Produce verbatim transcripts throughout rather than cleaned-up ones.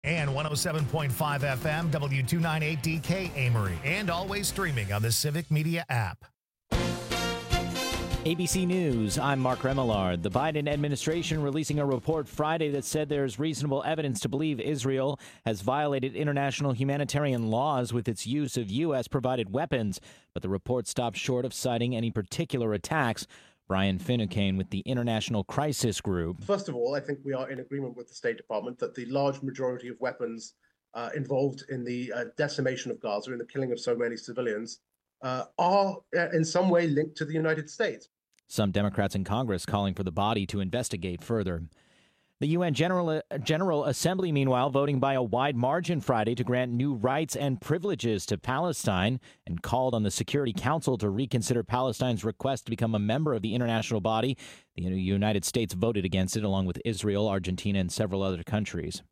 And one oh seven point five F M, W two ninety-eight D K Amory, and always streaming on the Civic Media app. A B C News, I'm Mark Remillard. The Biden administration releasing a report Friday that said there's reasonable evidence to believe Israel has violated international humanitarian laws with its use of U S-provided weapons. But the report stopped short of citing any particular attacks. Brian Finucane with the International Crisis Group. First of all, I think we are in agreement with the State Department that the large majority of weapons uh, involved in the uh, decimation of Gaza, in the killing of so many civilians, uh, are uh, in some way linked to the United States. Some Democrats in Congress calling for the body to investigate further. The U N General, General Assembly, meanwhile, voting by a wide margin Friday to grant new rights and privileges to Palestine and called on the Security Council to reconsider Palestine's request to become a member of the international body. The United States voted against it, along with Israel, Argentina, and several other countries.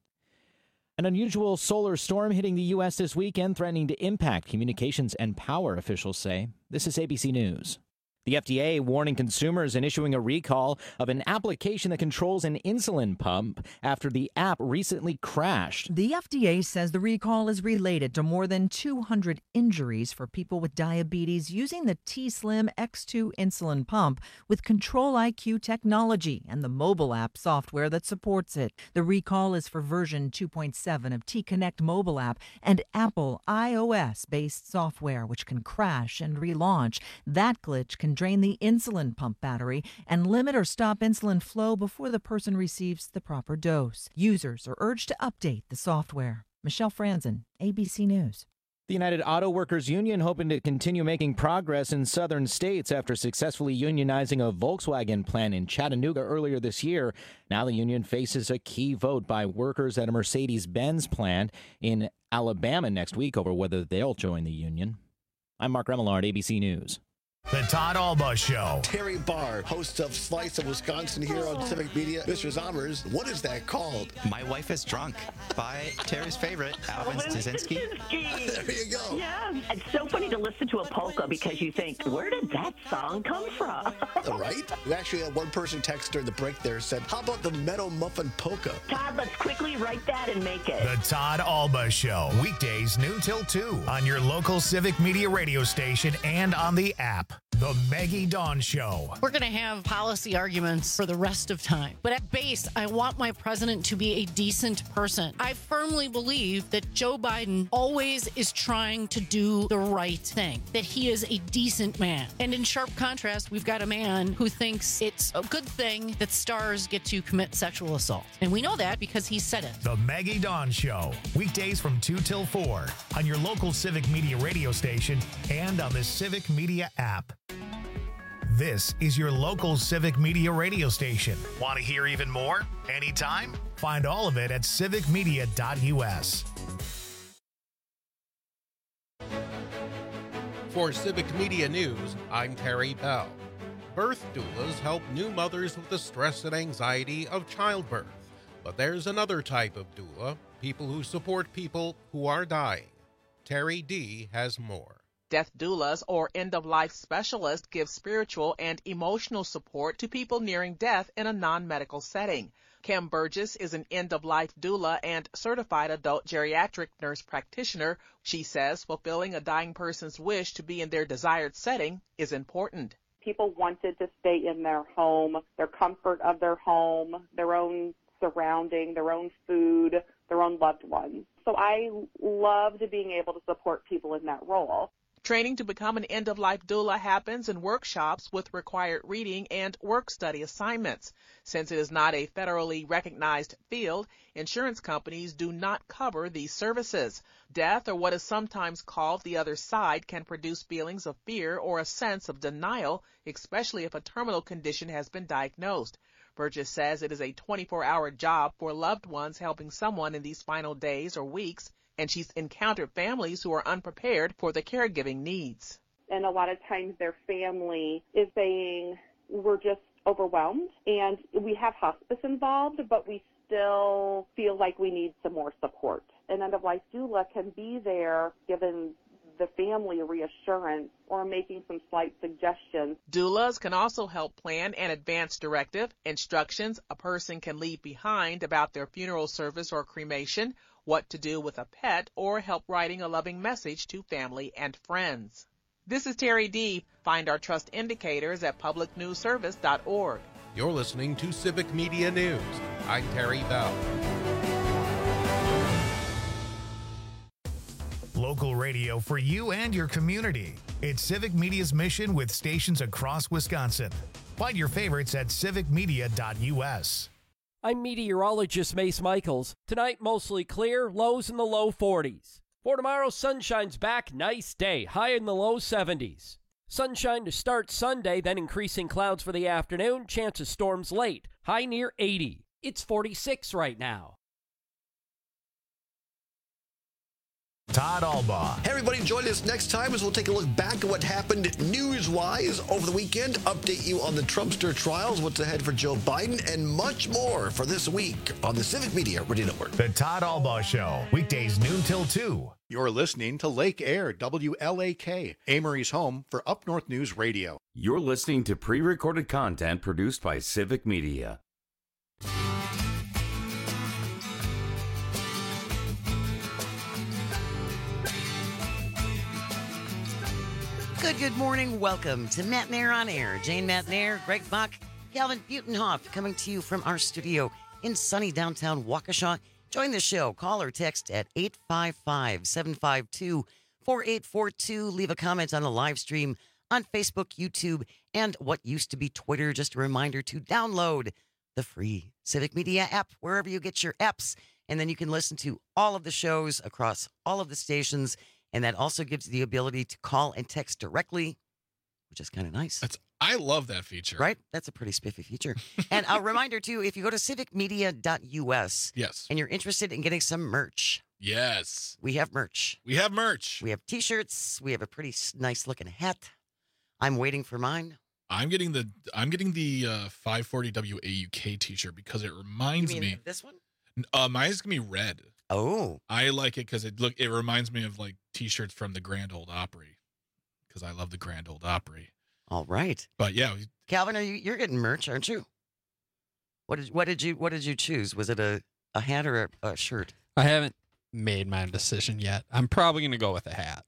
An unusual solar storm hitting the U S this weekend, threatening to impact communications and power, officials say. This is A B C News. The F D A warning consumers and issuing a recall of an application that controls an insulin pump after the app recently crashed. The F D A says the recall is related to more than two hundred injuries for people with diabetes using the T-Slim X two insulin pump with Control I Q technology and the mobile app software that supports it. The recall is for version two point seven of T-Connect mobile app and Apple iOS-based software, which can crash and relaunch. That glitch can drain the insulin pump battery and limit or stop insulin flow before the person receives the proper dose. Users are urged to update the software. Michelle Franzen, A B C News. The United Auto Workers Union hoping to continue making progress in southern states after successfully unionizing a Volkswagen plant in Chattanooga earlier this year. Now the union faces a key vote by workers at a Mercedes-Benz plant in Alabama next week over whether they'll join the union. I'm Mark Remillard, A B C News. The Todd Alba Show. Terry Barr, host of Slice of Wisconsin here on Civic Media. Mister Zommers, what is that called? My Wife is Drunk by Terry's favorite, Alvin Staszynski. There you go. Yeah, it's so funny to listen to a polka because you think, where did that song come from? Right? We actually had one person text during the break there said, how about the Meadow Muffin Polka? Todd, let's quickly write that and make it. The Todd Alba Show. Weekdays noon till two on your local Civic Media radio station and on the app. The Maggie Dawn Show. We're going to have policy arguments for the rest of time. But at base, I want my president to be a decent person. I firmly believe that Joe Biden always is trying to do the right thing, that he is a decent man. And in sharp contrast, we've got a man who thinks it's a good thing that stars get to commit sexual assault. And we know that because he said it. The Maggie Dawn Show. Weekdays from two till four on your local Civic Media radio station and on the Civic Media app. This is your local Civic Media radio station. Want to hear even more? Anytime? Find all of it at civic media dot U S. For Civic Media News, I'm Terry Bell. Birth doulas help new mothers with the stress and anxiety of childbirth. But there's another type of doula, people who support people who are dying. Terry D. has more. Death doulas, or end-of-life specialists, give spiritual and emotional support to people nearing death in a non-medical setting. Kim Burgess is an end-of-life doula and certified adult geriatric nurse practitioner. She says fulfilling a dying person's wish to be in their desired setting is important. People wanted to stay in their home, their comfort of their home, their own surrounding, their own food, their own loved ones. So I loved being able to support people in that role. Training to become an end-of-life doula happens in workshops with required reading and work study assignments. Since it is not a federally recognized field, insurance companies do not cover these services. Death, or what is sometimes called the other side, can produce feelings of fear or a sense of denial, especially if a terminal condition has been diagnosed. Burgess says it is a twenty-four hour job for loved ones helping someone in these final days or weeks, and she's encountered families who are unprepared for the caregiving needs. And a lot of times their family is saying, we're just overwhelmed, and we have hospice involved, but we still feel like we need some more support. An end-of-life doula can be there giving the family reassurance or making some slight suggestions. Doulas can also help plan an advance directive, instructions a person can leave behind about their funeral service or cremation, what to do with a pet, or help writing a loving message to family and friends. This is Terry D. Find our trust indicators at public news service dot org. You're listening to Civic Media News. I'm Terry Bell. Local radio for you and your community. It's Civic Media's mission with stations across Wisconsin. Find your favorites at civic media dot u s. I'm meteorologist Mace Michaels. Tonight, mostly clear, lows in the low forties. For tomorrow, sunshine's back, nice day, high in the low seventies. Sunshine to start Sunday, then increasing clouds for the afternoon, chance of storms late, high near eighty. It's forty-six right now. Todd Albaugh. Hey, everybody, join us next time as we'll take a look back at what happened news-wise over the weekend, update you on the Trumpster trials, what's ahead for Joe Biden, and much more for this week on the Civic Media Radio Network. The Todd Albaugh Show, weekdays noon till two. You're listening to Lake Air, W L A K, Amory's home for Up North News Radio. You're listening to pre-recorded content produced by Civic Media. Good, good morning. Welcome to Matt Nair on Air. Jane Matt Nair, Greg Bach, Calvin Butenhoff coming to you from our studio in sunny downtown Waukesha. Join the show. Call or text at eight five five, seven five two, four eight four two. Leave a comment on the live stream on Facebook, YouTube, and what used to be Twitter. Just a reminder to download the free Civic Media app wherever you get your apps. And then you can listen to all of the shows across all of the stations. And that also gives you the ability to call and text directly, which is kind of nice. That's I love that feature. Right? That's a pretty spiffy feature. And a reminder, too, if you go to civic media dot u s yes, and you're interested in getting some merch. Yes. We have merch. We have merch. We have T-shirts. We have a pretty nice-looking hat. I'm waiting for mine. I'm getting the I'm getting the uh, five forty W A U K T-shirt because it reminds you mean me. This one? Uh, mine's gonna be red. Oh, I like it because it look. It reminds me of like T-shirts from the Grand Ole Opry, because I love the Grand Ole Opry. All right, but yeah, Calvin, are you you're getting merch, aren't you? What did what did you what did you choose? Was it a, a hat or a, a shirt? I haven't made my decision yet. I'm probably gonna go with a hat.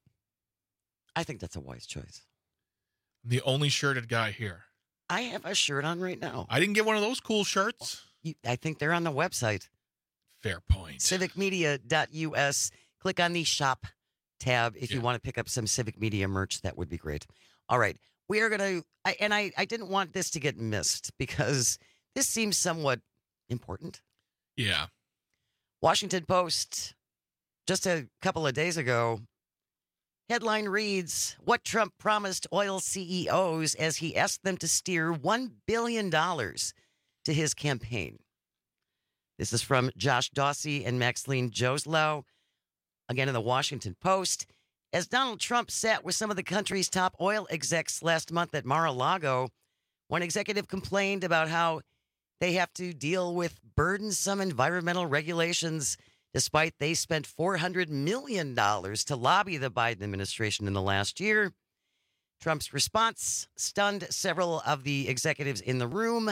I think that's a wise choice. I'm the only shirted guy here. I have a shirt on right now. I didn't get one of those cool shirts. You, I think they're on the website. Fair point. civic media dot u s. Click on the shop tab if yeah. you want to pick up some Civic Media merch. That would be great. All right. We are going to, and I, I didn't want this to get missed because this seems somewhat important. Yeah. Washington Post, just a couple of days ago, headline reads, what Trump promised oil C E Os as he asked them to steer one billion dollars to his campaign. This is from Josh Dawsey and Maxine Joslow, again in the Washington Post. As Donald Trump sat with some of the country's top oil execs last month at Mar-a-Lago, one executive complained about how they have to deal with burdensome environmental regulations, despite they spent four hundred million dollars to lobby the Biden administration in the last year. Trump's response stunned several of the executives in the room,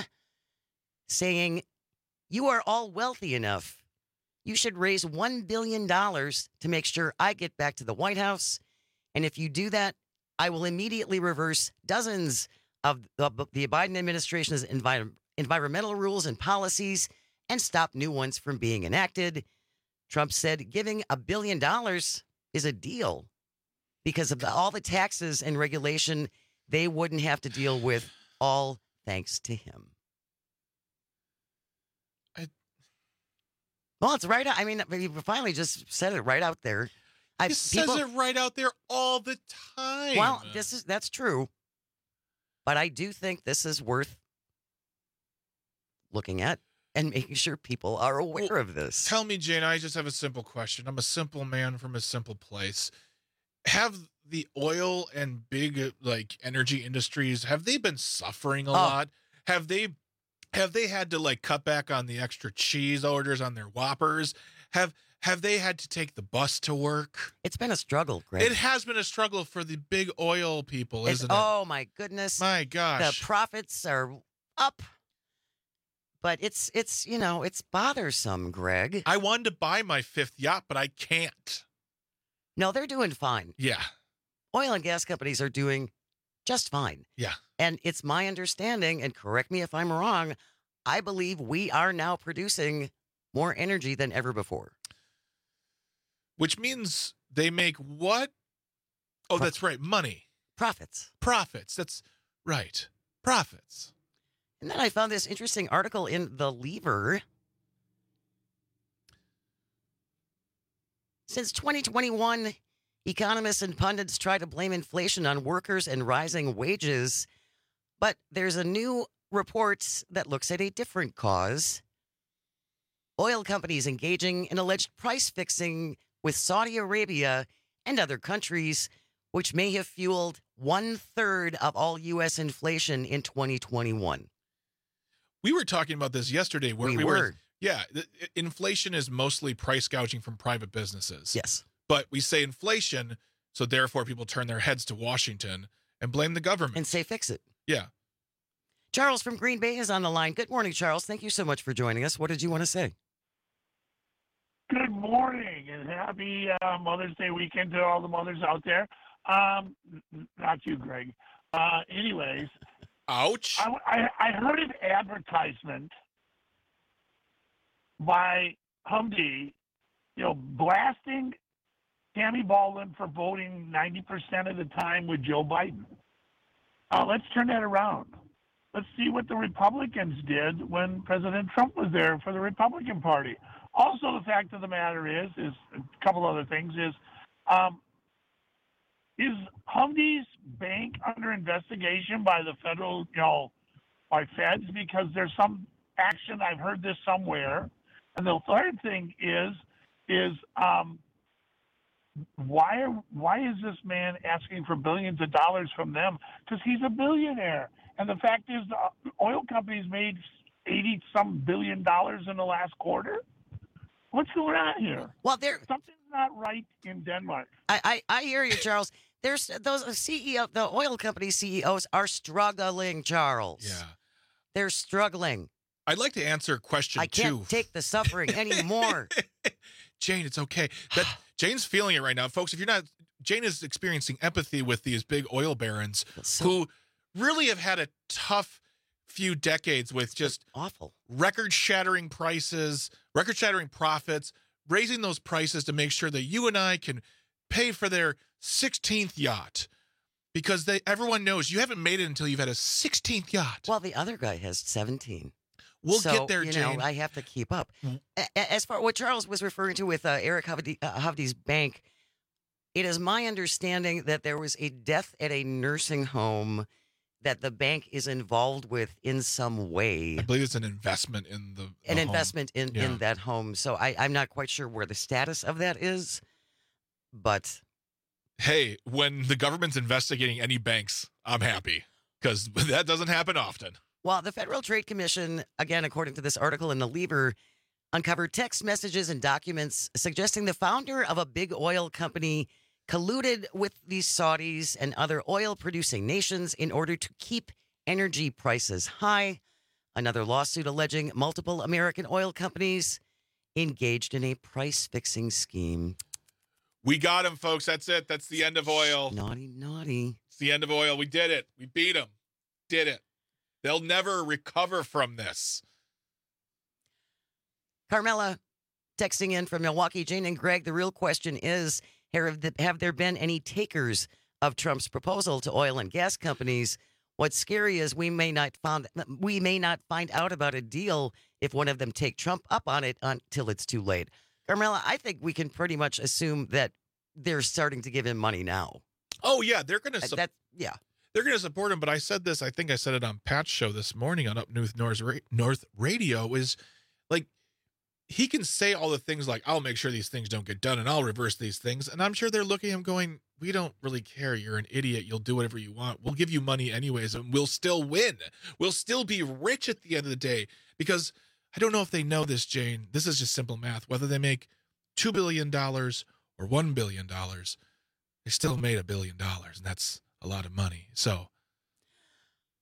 saying, you are all wealthy enough. You should raise one billion dollars to make sure I get back to the White House. And if you do that, I will immediately reverse dozens of the, the Biden administration's envi- environmental rules and policies and stop new ones from being enacted. Trump said giving a billion dollars is a deal because of the, all the taxes and regulation they wouldn't have to deal with, all thanks to him. Well, it's right out. I mean, you finally just said it right out there. He I, says people, it right out there all the time. Well, this is that's true. But I do think this is worth looking at and making sure people are aware well, of this. Tell me, Jane, I just have a simple question. I'm a simple man from a simple place. Have the oil and big like energy industries, have they been suffering a oh. lot? Have they Have they had to like cut back on the extra cheese orders on their Whoppers? Have have they had to take the bus to work? It's been a struggle, Greg. It has been a struggle for the big oil people, it's, isn't it? Oh my goodness. My gosh. The profits are up. but it's it's you know it's bothersome, Greg. I wanted to buy my fifth yacht, but I can't. No, they're doing fine. Yeah. Oil and gas companies are doing just fine. Yeah. And it's my understanding, and correct me if I'm wrong, I believe we are now producing more energy than ever before. Which means they make what? Oh, Pro- that's right. Money. Profits. Profits. That's right. Profits. And then I found this interesting article in The Lever. Since twenty twenty-one, economists and pundits try to blame inflation on workers and rising wages. But there's a new report that looks at a different cause. Oil companies engaging in alleged price fixing with Saudi Arabia and other countries, which may have fueled one-third of all U S inflation in twenty twenty-one. We were talking about this yesterday. Where we, we were. were. Yeah. The, inflation is mostly price gouging from private businesses. Yes. But we say inflation, so therefore people turn their heads to Washington and blame the government. And say fix it. Yeah. Charles from Green Bay is on the line. Good morning, Charles. Thank you so much for joining us. What did you want to say? Good morning and happy uh, Mother's Day weekend to all the mothers out there. Um, not you, Greg. Uh, anyways. Ouch. I, I, I heard an advertisement by Humvee, you know, blasting Tammy Baldwin for voting ninety percent of the time with Joe Biden. Uh, let's turn that around. Let's see what the Republicans did when President Trump was there for the Republican Party. Also, the fact of the matter is, is a couple other things, is um, is Humvee's bank under investigation by the federal, you know, by feds? Because there's some action, I've heard this somewhere. And the third thing is, is um, why are, why is this man asking for billions of dollars from them? Because he's a billionaire. And the fact is, the oil companies made eighty some billion dollars in the last quarter. What's going on here? Well, there something's not right in Denmark. I, I, I hear you, Charles. There's those C E O, the oil company C E Os are struggling, Charles. Yeah, they're struggling. I'd like to answer question I can't two. take the suffering anymore. Jane, it's okay. That Jane's feeling it right now, folks. If you're not, Jane is experiencing empathy with these big oil barons so, who really have had a tough few decades with just awful record-shattering prices, record-shattering profits, raising those prices to make sure that you and I can pay for their sixteenth yacht. Because they everyone knows you haven't made it until you've had a sixteenth yacht. Well, the other guy has seventeen. We'll so, get there, you Jane. know, I have to keep up. As far what Charles was referring to with uh, Eric Hovde, uh, Hovde's bank, it is my understanding that there was a death at a nursing home that the bank is involved with in some way. I believe it's an investment in the, the an home. investment in, yeah. in that home. So I, I'm not quite sure where the status of that is, but hey, when the government's investigating any banks, I'm happy because that doesn't happen often. Well, the Federal Trade Commission, again, according to this article in The Lever, uncovered text messages and documents suggesting the founder of a big oil company colluded with the Saudis and other oil-producing nations in order to keep energy prices high. Another lawsuit alleging multiple American oil companies engaged in a price-fixing scheme. We got him, folks. That's it. That's the end of oil. Naughty, naughty. It's the end of oil. We did it. We beat them. Did it. They'll never recover from this. Carmela texting in from Milwaukee. Jane and Greg, the real question is, have, the, have there been any takers of Trump's proposal to oil and gas companies? What's scary is we may not found we may not find out about a deal if one of them take Trump up on it until it's too late. Carmela, I think we can pretty much assume that they're starting to give him money now. Oh, yeah. They're going to su- that, yeah. They're going to support him. But I said this, I think I said it on Pat's show this morning on Up North, North Radio, is like he can say all the things like, I'll make sure these things don't get done and I'll reverse these things. And I'm sure they're looking at him going, we don't really care. You're an idiot. You'll do whatever you want. We'll give you money anyways, and we'll still win. We'll still be rich at the end of the day. Because I don't know if they know this, Jane. This is just simple math. Whether they make two billion dollars or one billion dollars, they still made a billion dollars. And that's a lot of money. So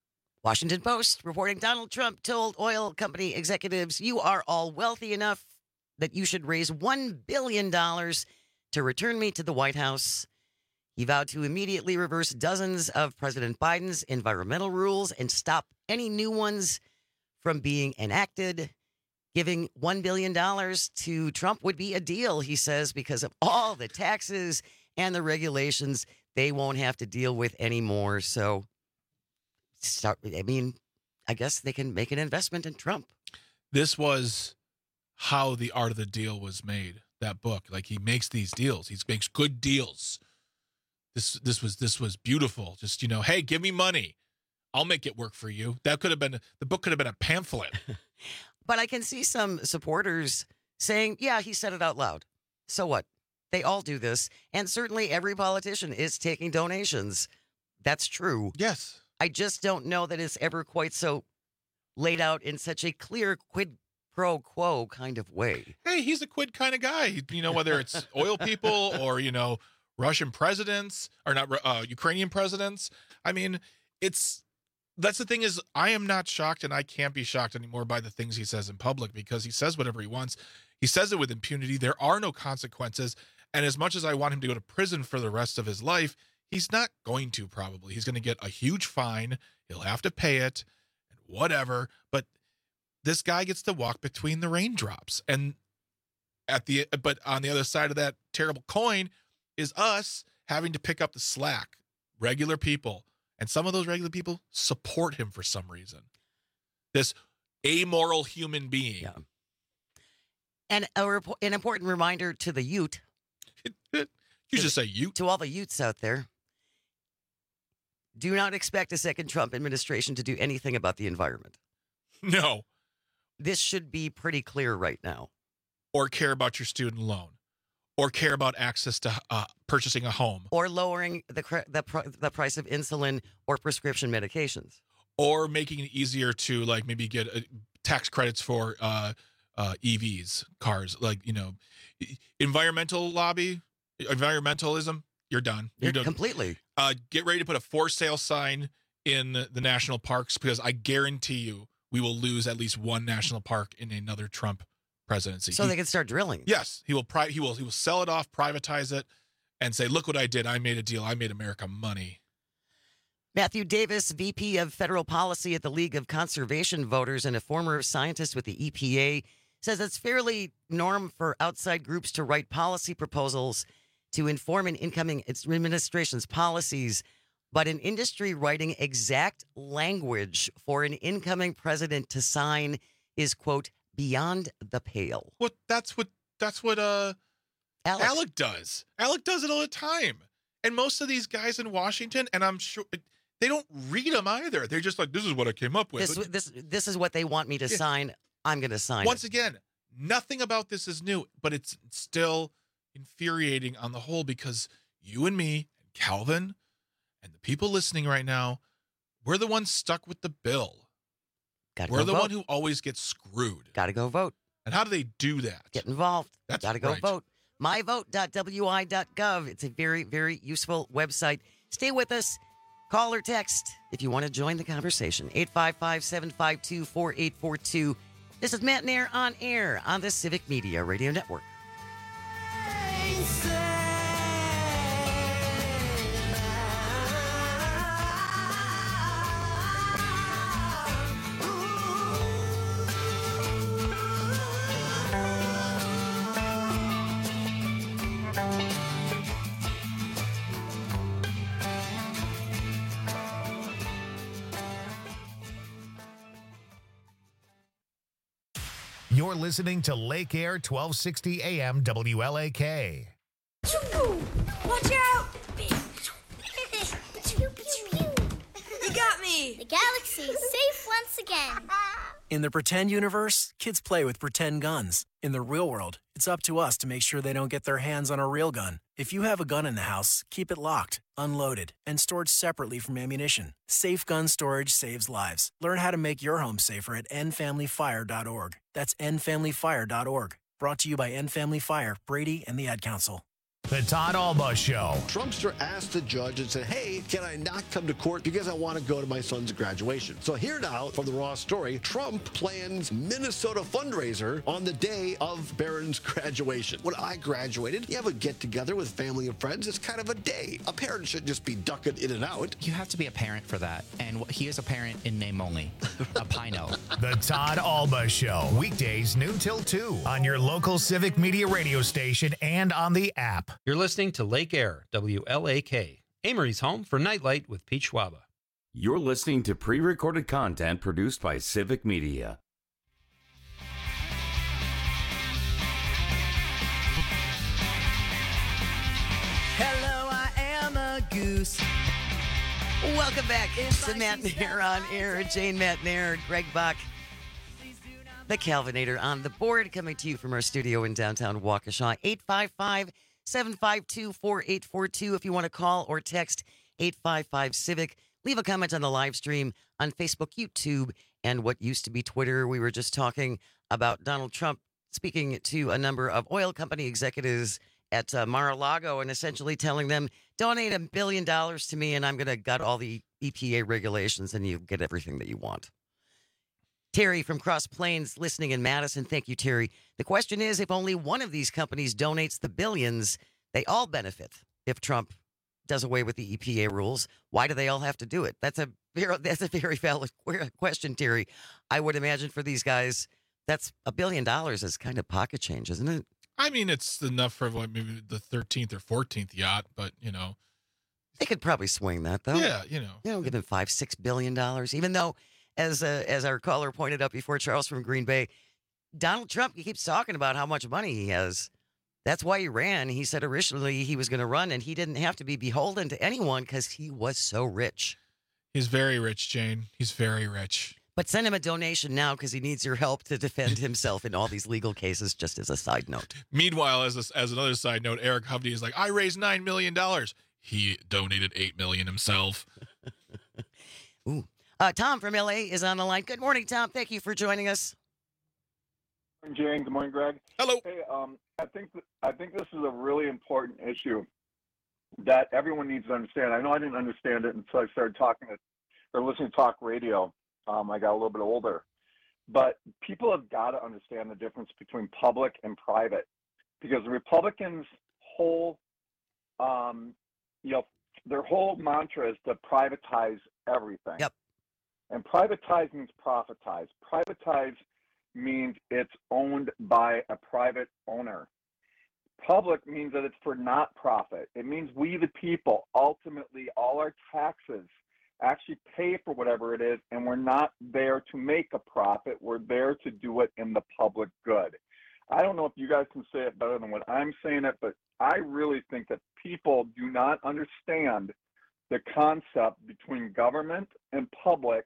Washington Post reporting Donald Trump told oil company executives, you are all wealthy enough that you should raise one billion dollars to return me to the White House. He vowed to immediately reverse dozens of President Biden's environmental rules and stop any new ones from being enacted. Giving one billion dollars to Trump would be a deal, he says, because of all the taxes and the regulations they won't have to deal with anymore. So, start. I mean, I guess they can make an investment in Trump. This was how The Art of the Deal was made, that book. Like, he makes these deals. He makes good deals. This this was this was beautiful. Just, you know, hey, give me money. I'll make it work for you. That could have been, the book could have been a pamphlet. But I can see some supporters saying, yeah, he said it out loud. So what? They all do this. And certainly every politician is taking donations. That's true. Yes. I just don't know that it's ever quite so laid out in such a clear quid pro quo kind of way. Hey, he's a quid kind of guy. You know, whether it's oil people or, you know, Russian presidents or not, uh, Ukrainian presidents. I mean, it's, that's the thing is, I am not shocked, and I can't be shocked anymore by the things he says in public, because he says whatever he wants. He says it with impunity. There are no consequences. And as much as I want him to go to prison for the rest of his life, he's not going to, probably. He's going to get a huge fine. He'll have to pay it and whatever. But this guy gets to walk between the raindrops. And at the, but on the other side of that terrible coin is us having to pick up the slack, regular people. And some of those regular people support him for some reason. This amoral human being. Yeah. And a rep- an important reminder to the Ute. You just say Ute. To all the Utes out there. Do not expect a second Trump administration to do anything about the environment. No. This should be pretty clear right now. Or care about your student loan. Or care about access to uh, purchasing a home. Or lowering the, cr- the, pr- the price of insulin or prescription medications. Or making it easier to, like, maybe get uh, tax credits for uh, uh, E Vs, cars. Like, you know, environmental lobby, environmentalism, you're done. You're, You're done. Completely. Uh, get ready to put a for sale sign in the national parks, because I guarantee you we will lose at least one national park in another Trump presidency. So he, they can start drilling. Yes, he will. Pri- he will. He will sell it off, privatize it, and say, "Look what I did! I made a deal. I made America money." Matthew Davis, V P of Federal Policy at the League of Conservation Voters and a former scientist with the E P A, says it's fairly norm for outside groups to write policy proposals to inform an incoming administration's policies, but an industry writing exact language for an incoming president to sign is, quote, beyond the pale. What that's what that's what uh Alec. Alec does. Alec does it all the time. And most of these guys in Washington, and I'm sure they don't read them either. They're just like, this is what I came up with. This this this is what they want me to Yeah. sign. I'm going to sign Once it. again, nothing about this is new, but it's still infuriating on the whole, because you and me, and Calvin, and the people listening right now, we're the ones stuck with the bill. Gotta We're go the vote. one who always gets screwed. Got to go vote. And how do they do that? Get involved. That's Got to go right. vote. my vote dot w i dot gov. It's a very, very useful website. Stay with us. Call or text if you want to join the conversation. eight five five, seven five two, four eight four two. This is Matt Nair on air on the Civic Media Radio Network. You're listening to Lake Air twelve sixty A M W L A K. Watch out! You got me! The galaxy is safe once again. In the pretend universe, kids play with pretend guns. In the real world, it's up to us to make sure they don't get their hands on a real gun. If you have a gun in the house, keep it locked, unloaded, and stored separately from ammunition. Safe gun storage saves lives. Learn how to make your home safer at end family fire dot org. That's end family fire dot org. Brought to you by End Family Fire, Brady, and the Ad Council. The Todd Alba Show. Trumpster asked the judge and said, hey, can I not come to court because I want to go to my son's graduation? So here now from the Raw story, Trump plans Minnesota fundraiser on the day of Barron's graduation. When I graduated, you have a get-together with family and friends. It's kind of a day. A parent shouldn't just be ducking in and out. You have to be a parent for that. And he is a parent in name only. A Pino. The Todd Alba Show. Weekdays noon till two on your local Civic Media radio station and on the app. You're listening to Lake Air, W L A K, Amory's home for Nightlight with Pete Schwaba. You're listening to pre-recorded content produced by Civic Media. Hello, I am a goose. Welcome back to Matt Nair on air. Jane Matt Nair, Greg Bach, the Calvinator on the board, coming to you from our studio in downtown Waukesha. eight five five, seven five two, four eight four two if you want to call or text eight five five Civic. Leave a comment on the live stream on Facebook, YouTube, and what used to be Twitter. We were just talking about Donald Trump speaking to a number of oil company executives at uh, Mar-a-Lago and essentially telling them, donate a billion dollars to me and I'm going to gut all the E P A regulations and you get everything that you want. Terry from Cross Plains listening in Madison. Thank you, Terry. The question is, if only one of these companies donates the billions, they all benefit. If Trump does away with the E P A rules, why do they all have to do it? That's a very, that's a very valid question, Terry. I would imagine for these guys, that's a billion dollars is kind of pocket change, isn't it? I mean, it's enough for what, maybe the thirteenth or fourteenth yacht, but, you know. They could probably swing that, though. Yeah, you know. You know, give them five, six billion dollars, even though, as uh, as our caller pointed out before, Charles from Green Bay, Donald Trump, he keeps talking about how much money he has. That's why he ran. He said originally he was going to run, and he didn't have to be beholden to anyone because he was so rich. He's very rich, Jane. He's very rich. But send him a donation now because he needs your help to defend himself in all these legal cases, just as a side note. Meanwhile, as a, as another side note, Eric Hovde is like, I raised nine million dollars. He donated eight million dollars himself. Ooh. Uh, Tom from L A is on the line. Good morning, Tom. Thank you for joining us. Good morning, Jane. Good morning, Greg. Hello. Hey, um, I think th- I think this is a really important issue that everyone needs to understand. I know I didn't understand it until I started talking to or listening to talk radio. Um, I got a little bit older, but people have got to understand the difference between public and private, because the Republicans' whole, um, you know, their whole mantra is to privatize everything. Yep. And privatize means profitize. Privatize means it's owned by a private owner. Public means that it's for not profit. It means we, the people, ultimately, all our taxes actually pay for whatever it is, and we're not there to make a profit. We're there to do it in the public good. I don't know if you guys can say it better than what I'm saying it, but I really think that people do not understand the concept between government and public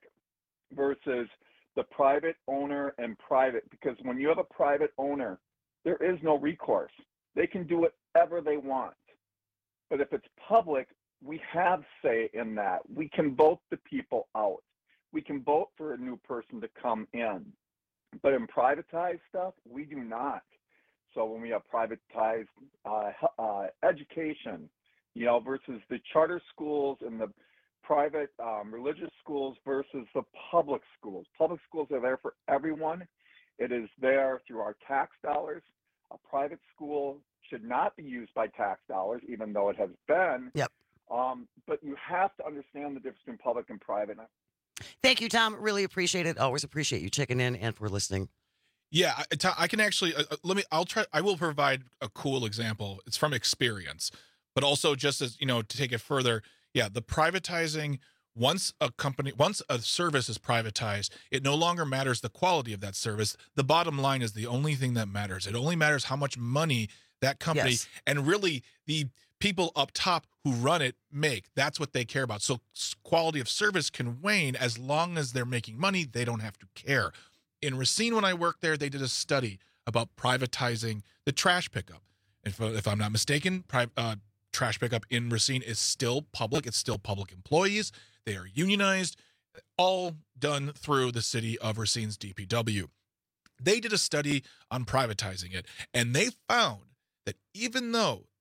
versus the private owner and private, because when you have a private owner, there is no recourse. They can do whatever they want. But if it's public, we have say in that. We can vote the people out. We can vote for a new person to come in. But in privatized stuff, we do not. So when we have privatized uh, uh, education, you know, versus the charter schools and the private um, religious schools versus the public schools. Public schools are there for everyone. It is there through our tax dollars. A private school should not be used by tax dollars, even though it has been. Yep. Um, but you have to understand the difference between public and private. Thank you, Tom. Really appreciate it. Always appreciate you checking in and for listening. Yeah, I, I can actually uh, let me. I'll try. I will provide a cool example. It's from experience, but also just as you know, to take it further. Yeah, the privatizing. Once a company, once a service is privatized, it no longer matters the quality of that service. The bottom line is the only thing that matters. It only matters how much money that company Yes. and really the people up top who run it make. That's what they care about. So s- quality of service can wane as long as they're making money. They don't have to care. In Racine, when I worked there, they did a study about privatizing the trash pickup. If, if I'm not mistaken, pri- uh, trash pickup in Racine is still public. It's still public employees. They are unionized, all done through the city of Racine's D P W. They did a study on privatizing it, and they found that even though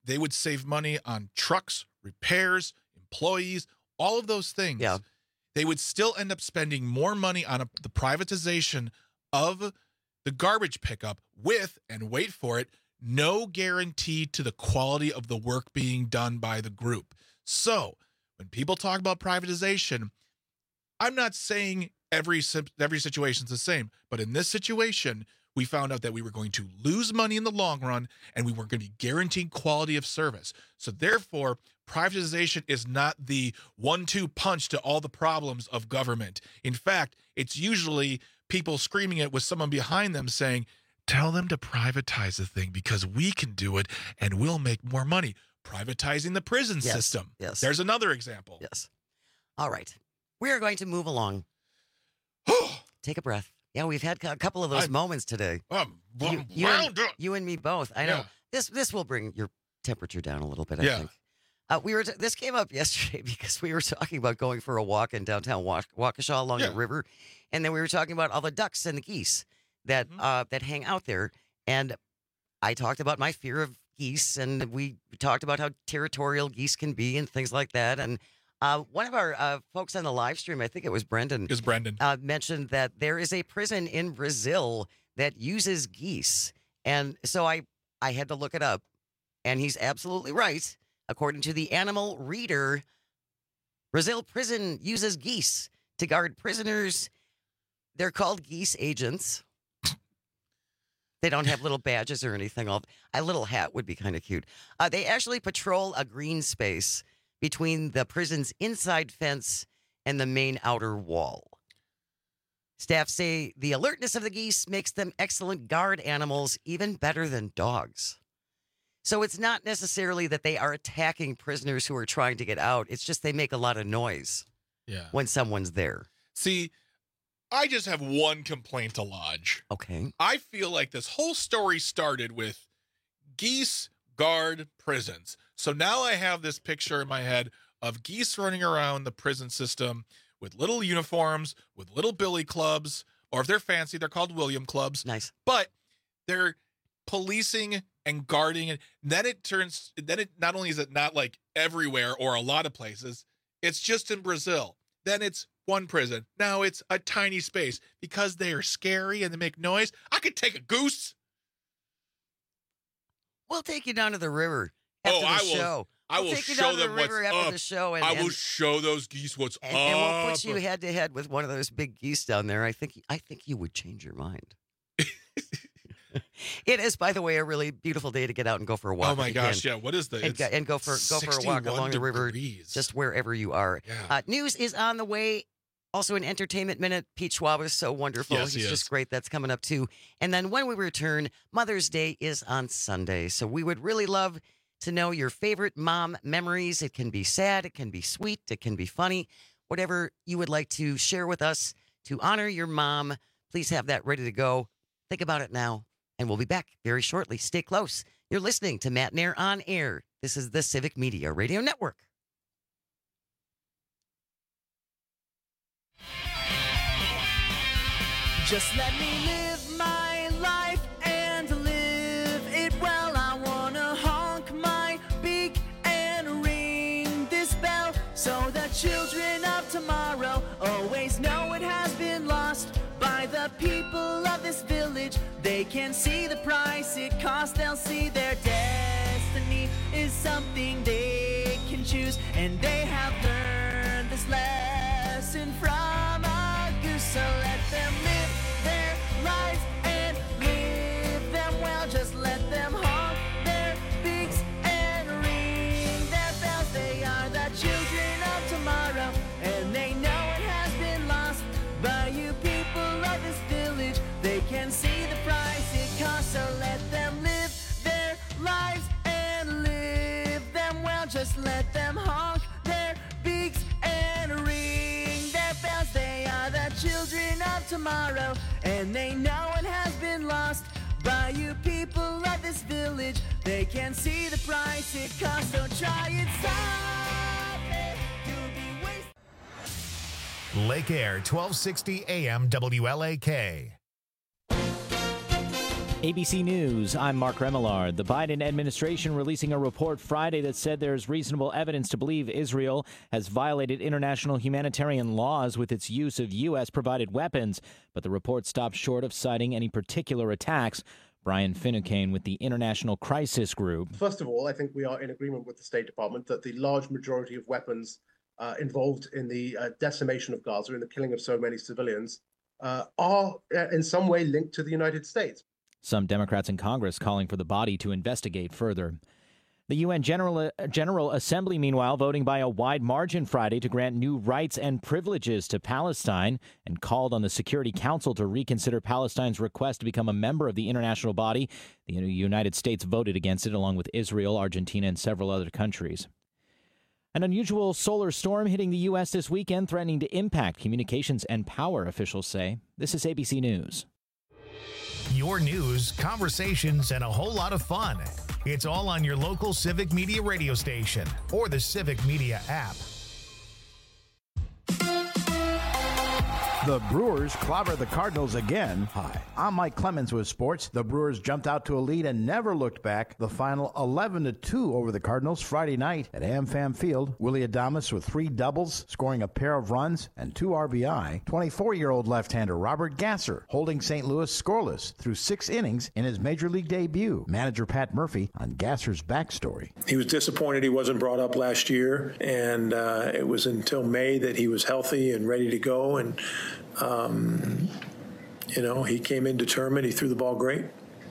they would save money on trucks, repairs, employees, all of those things. Yeah. They would still end up spending more money on a, the privatization of the garbage pickup with, and wait for it, no guarantee to the quality of the work being done by the group. So when people talk about privatization, I'm not saying every every situation is the same, but in this situation, we found out that we were going to lose money in the long run, and we weren't going to be guaranteeing quality of service. So therefore, privatization is not the one two punch to all the problems of government. In fact, it's usually people screaming it with someone behind them saying, tell them to privatize the thing because we can do it and we'll make more money. Privatizing the prison Yes, system. yes. There's another example. Yes. All right. We are going to move along. Take a breath. Yeah, we've had a couple of those I'm- moments today. I'm You, you, wound and, up. you and me both. I know. Yeah. This this will bring your temperature down a little bit, I Yeah. think. Uh, we were t- this came up yesterday because we were talking about going for a walk in downtown Wauk- Waukesha along Yeah. the river, and then we were talking about all the ducks and the geese that Mm-hmm. uh, that hang out there. And I talked about my fear of geese, and we talked about how territorial geese can be and things like that. And uh, one of our uh, folks on the live stream, I think it was Brendan, Is Brendan. uh, mentioned that there is a prison in Brazil that uses geese. And so I, I had to look it up, and he's absolutely right. According to the Animal Reader, Brazil prison uses geese to guard prisoners. They're called geese agents. They don't have little badges or anything. A little hat would be kind of cute. Uh, they actually patrol a green space between the prison's inside fence and the main outer wall. Staff say the alertness of the geese makes them excellent guard animals, even better than dogs. So it's not necessarily that they are attacking prisoners who are trying to get out. It's just they make a lot of noise Yeah. when someone's there. See, I just have one complaint to lodge. Okay. I feel like this whole story started with geese guard prisons. So now I have this picture in my head of geese running around the prison system with little uniforms, with little billy clubs, or if they're fancy, they're called William clubs. Nice. But they're policing and guarding. And then it turns, then it not only is it not like everywhere or a lot of places, it's just in Brazil. Then it's one prison. Now it's a tiny space because they are scary and they make noise. I could take a goose. We'll take you down to the river after Oh, the I will- show. I We'll will take you show down to the them what's river after up. the show, and, I will and, show those geese what's and, up. and we'll put you head to head with one of those big geese down there. I think I think you would change your mind. It is, by the way, a really beautiful day to get out and go for a walk. Oh my if you gosh, can. yeah. What is the And, it's go, and go for go for a walk along the river, degrees. just wherever you are. Yeah. Uh, news is on the way. Also, an entertainment minute. Pete Schwab is so wonderful. Yes, He's he just is. great. That's coming up too. And then when we return, Mother's Day is on Sunday. So we would really love to know your favorite mom memories. It can be sad, it can be sweet, it can be funny, whatever you would like to share with us to honor your mom. Please have that ready to go. Think about it now. And we'll be back very shortly. Stay close. You're listening to Matt Nair on Air. This is the Civic Media Radio Network. Just let me live my life and live it well. I wanna honk my beak and ring this bell so the children of tomorrow always know it has been lost by the people of this village. They can see the price it costs. They'll see their destiny is something they can choose, and they have learned this lesson from a goose. So let them live their lives and live them well. Just let them honk their beaks and ring their bells. They are the children of tomorrow, and they know it has been lost by you people of this village. They can see the price it costs, so let them live their lives and live them well. Just let them honk their beaks and ring their bells. They are the children of tomorrow, and they know it has been lost by you people of this village. They can see the price it costs, so try it, stop it. You'll be wasting. Lake Air, twelve sixty A M W L A K. A B C News, I'm Mark Remillard. The Biden administration releasing a report Friday that said there's reasonable evidence to believe Israel has violated international humanitarian laws with its use of U S-provided weapons, but the report stopped short of citing any particular attacks. Brian Finucane with the International Crisis Group. First of all, I think we are in agreement with the State Department that the large majority of weapons uh, involved in the uh, decimation of Gaza, in the killing of so many civilians, uh, are uh, in some way linked to the United States. Some Democrats in Congress calling for the body to investigate further. The U N General, General Assembly, meanwhile, voting by a wide margin Friday to grant new rights and privileges to Palestine and called on the Security Council to reconsider Palestine's request to become a member of the international body. The United States voted against it, along with Israel, Argentina, and several other countries. An unusual solar storm hitting the U S this weekend, threatening to impact communications and power, officials say. This is A B C News. Your news, conversations, and a whole lot of fun. It's all on your local Civic Media radio station or the Civic Media app. The Brewers clobber the Cardinals again. Hi, I'm Mike Clemens with sports. The Brewers jumped out to a lead and never looked back. The final eleven to two over the Cardinals Friday night at AmFam Field. Willy Adames with three doubles, scoring a pair of runs and two R B I. twenty-four-year-old left-hander Robert Gasser holding Saint Louis scoreless through six innings in his Major League debut. Manager Pat Murphy on Gasser's backstory. He was disappointed he wasn't brought up last year, and uh, it was until May that he was healthy and ready to go, and Um, you know, he came in determined. He threw the ball great.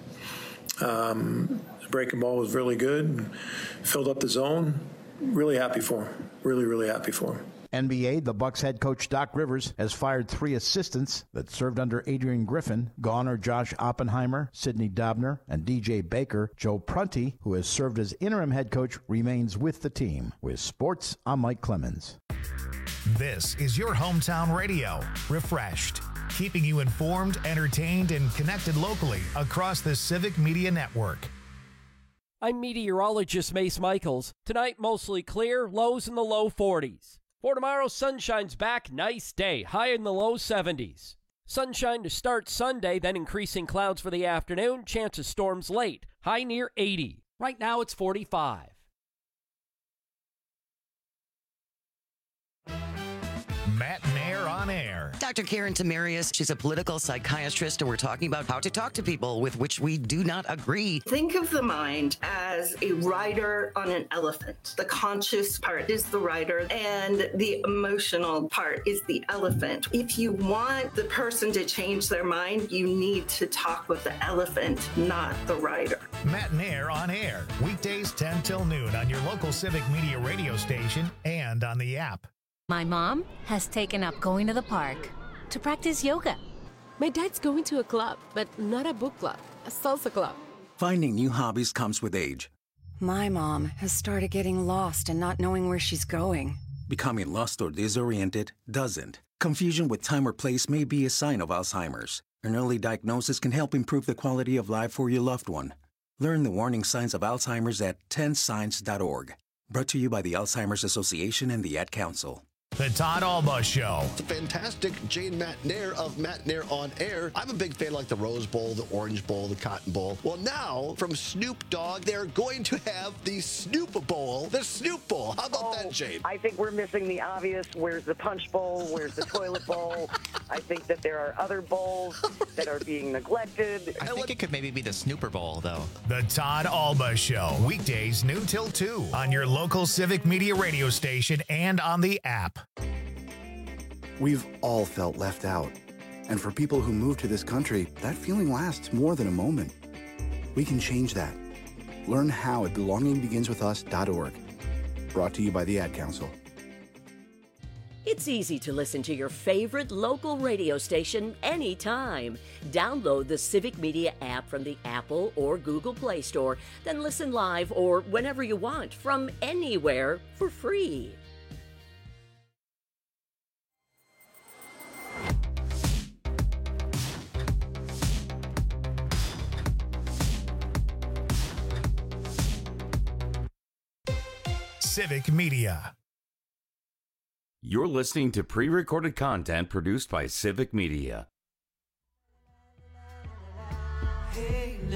Um, the breaking ball was really good. Filled up the zone. Really happy for him. Really, really happy for him. N B A, the Bucks head coach Doc Rivers has fired three assistants that served under Adrian Griffin. Gone are Josh Oppenheimer, Sidney Dobner, and D J Baker. Joe Prunty, who has served as interim head coach, remains with the team. With sports, I'm Mike Clemens. This is your hometown radio, refreshed, keeping you informed, entertained, and connected locally across the Civic Media Network. I'm meteorologist Mace Michaels. Tonight, mostly clear, lows in the low forties. For tomorrow, sunshine's back, nice day, high in the low seventies. Sunshine to start Sunday, then increasing clouds for the afternoon, chance of storms late, high near eighty. Right now, it's forty-five. Matt Nair on air. Doctor Karen Tamarius, she's a political psychiatrist, and we're talking about how to talk to people with which we do not agree. Think of the mind as a rider on an elephant. The conscious part is the rider, and the emotional part is the elephant. If you want the person to change their mind, you need to talk with the elephant, not the rider. Matt Nair on air, weekdays ten till noon on your local Civic Media radio station and on the app. My mom has taken up going to the park to practice yoga. My dad's going to a club, but not a book club, a salsa club. Finding new hobbies comes with age. My mom has started getting lost and not knowing where she's going. Becoming lost or disoriented doesn't. Confusion with time or place may be a sign of Alzheimer's. An early diagnosis can help improve the quality of life for your loved one. Learn the warning signs of Alzheimer's at ten signs dot org. Brought to you by the Alzheimer's Association and the Ad Council. The Todd Alba Show. The fantastic Jane Matt Nair of Matt Nair on Air. I'm a big fan of like the Rose Bowl, the Orange Bowl, the Cotton Bowl. Well, now from Snoop Dogg, they're going to have the Snoop Bowl, the Snoop Bowl. How about oh, that, Jane? I think we're missing the obvious. Where's the Punch Bowl? Where's the Toilet Bowl? I think that there are other bowls that are being neglected. I think it could maybe be the Snooper Bowl, though. The Todd Alba Show. Weekdays noon till two on your local Civic Media radio station and on the app. We've all felt left out. And for people who move to this country, that feeling lasts more than a moment. We can change that. Learn how at belonging begins with us dot org. Brought to you by the Ad Council. It's easy to listen to your favorite local radio station anytime. Download the Civic Media app from the Apple or Google Play Store, then listen live or whenever you want from anywhere for free. Civic Media. You're listening to pre-recorded content produced by Civic Media. Hey.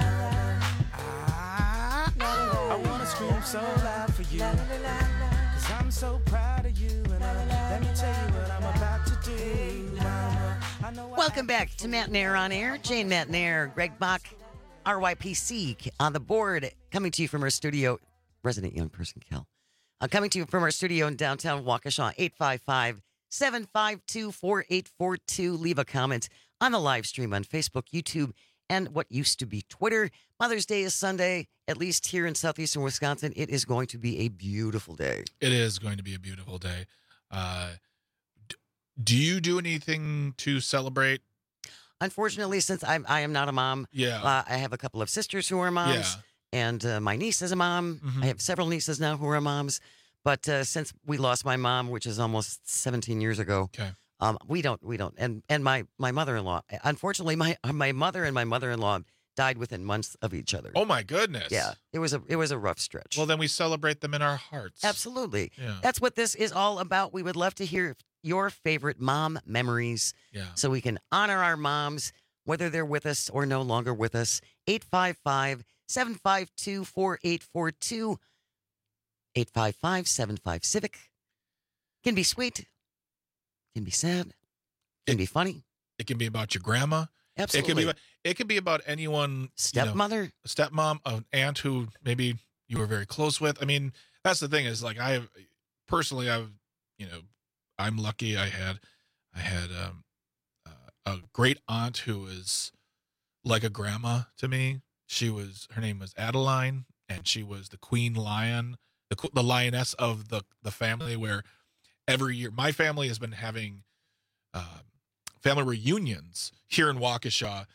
I'm so loud for you. Cause I'm so proud of you. And uh, let me tell you what I'm about to do. Mama, I know I Welcome back to Matt Nair on Air. Jane Matt Nair, Greg Bach, R Y P C on the board, coming to you from our studio, resident young person, Kel. Uh, coming to you from our studio in downtown Waukesha, eight five five, seven five two, four eight four two. Leave a comment on the live stream on Facebook, YouTube, and what used to be Twitter. Mother's Day is Sunday, at least here in southeastern Wisconsin. It is going to be a beautiful day. It is going to be a beautiful day. Uh, d- do you do anything to celebrate? Unfortunately, since I'm, I am not a mom, Yeah. uh, I have a couple of sisters who are moms, and uh, my niece is a mom. Mhm. I have several nieces now who are moms. But uh, since we lost my mom, which is almost seventeen years ago, Okay. um, we don't, we don't, and and my my mother-in-law. Unfortunately, my my mother and my mother-in-law died within months of each other. Oh my goodness. Yeah, it was a it was a rough stretch. Well, then we celebrate them in our hearts. Absolutely. Yeah. That's what this is all about. We would love to hear your favorite mom memories. Yeah. So we can honor our moms, whether they're with us or no longer with us. eight five five, seven five two, four eight four two. eight five five, seven five Civic. Can be sweet. Can be sad. Can be funny. It can be about your grandma. Absolutely. It can be. about- It can be about anyone. Stepmother. You know, a stepmom, an aunt who maybe you were very close with. I mean, that's the thing is like I have personally, I've you know, I'm lucky. I had, I had um, uh, a great aunt who was like a grandma to me. She was her name was Adeline, and she was the queen lion, the qu- the lioness of the the family. Where every year my family has been having uh, family reunions here in Waukesha.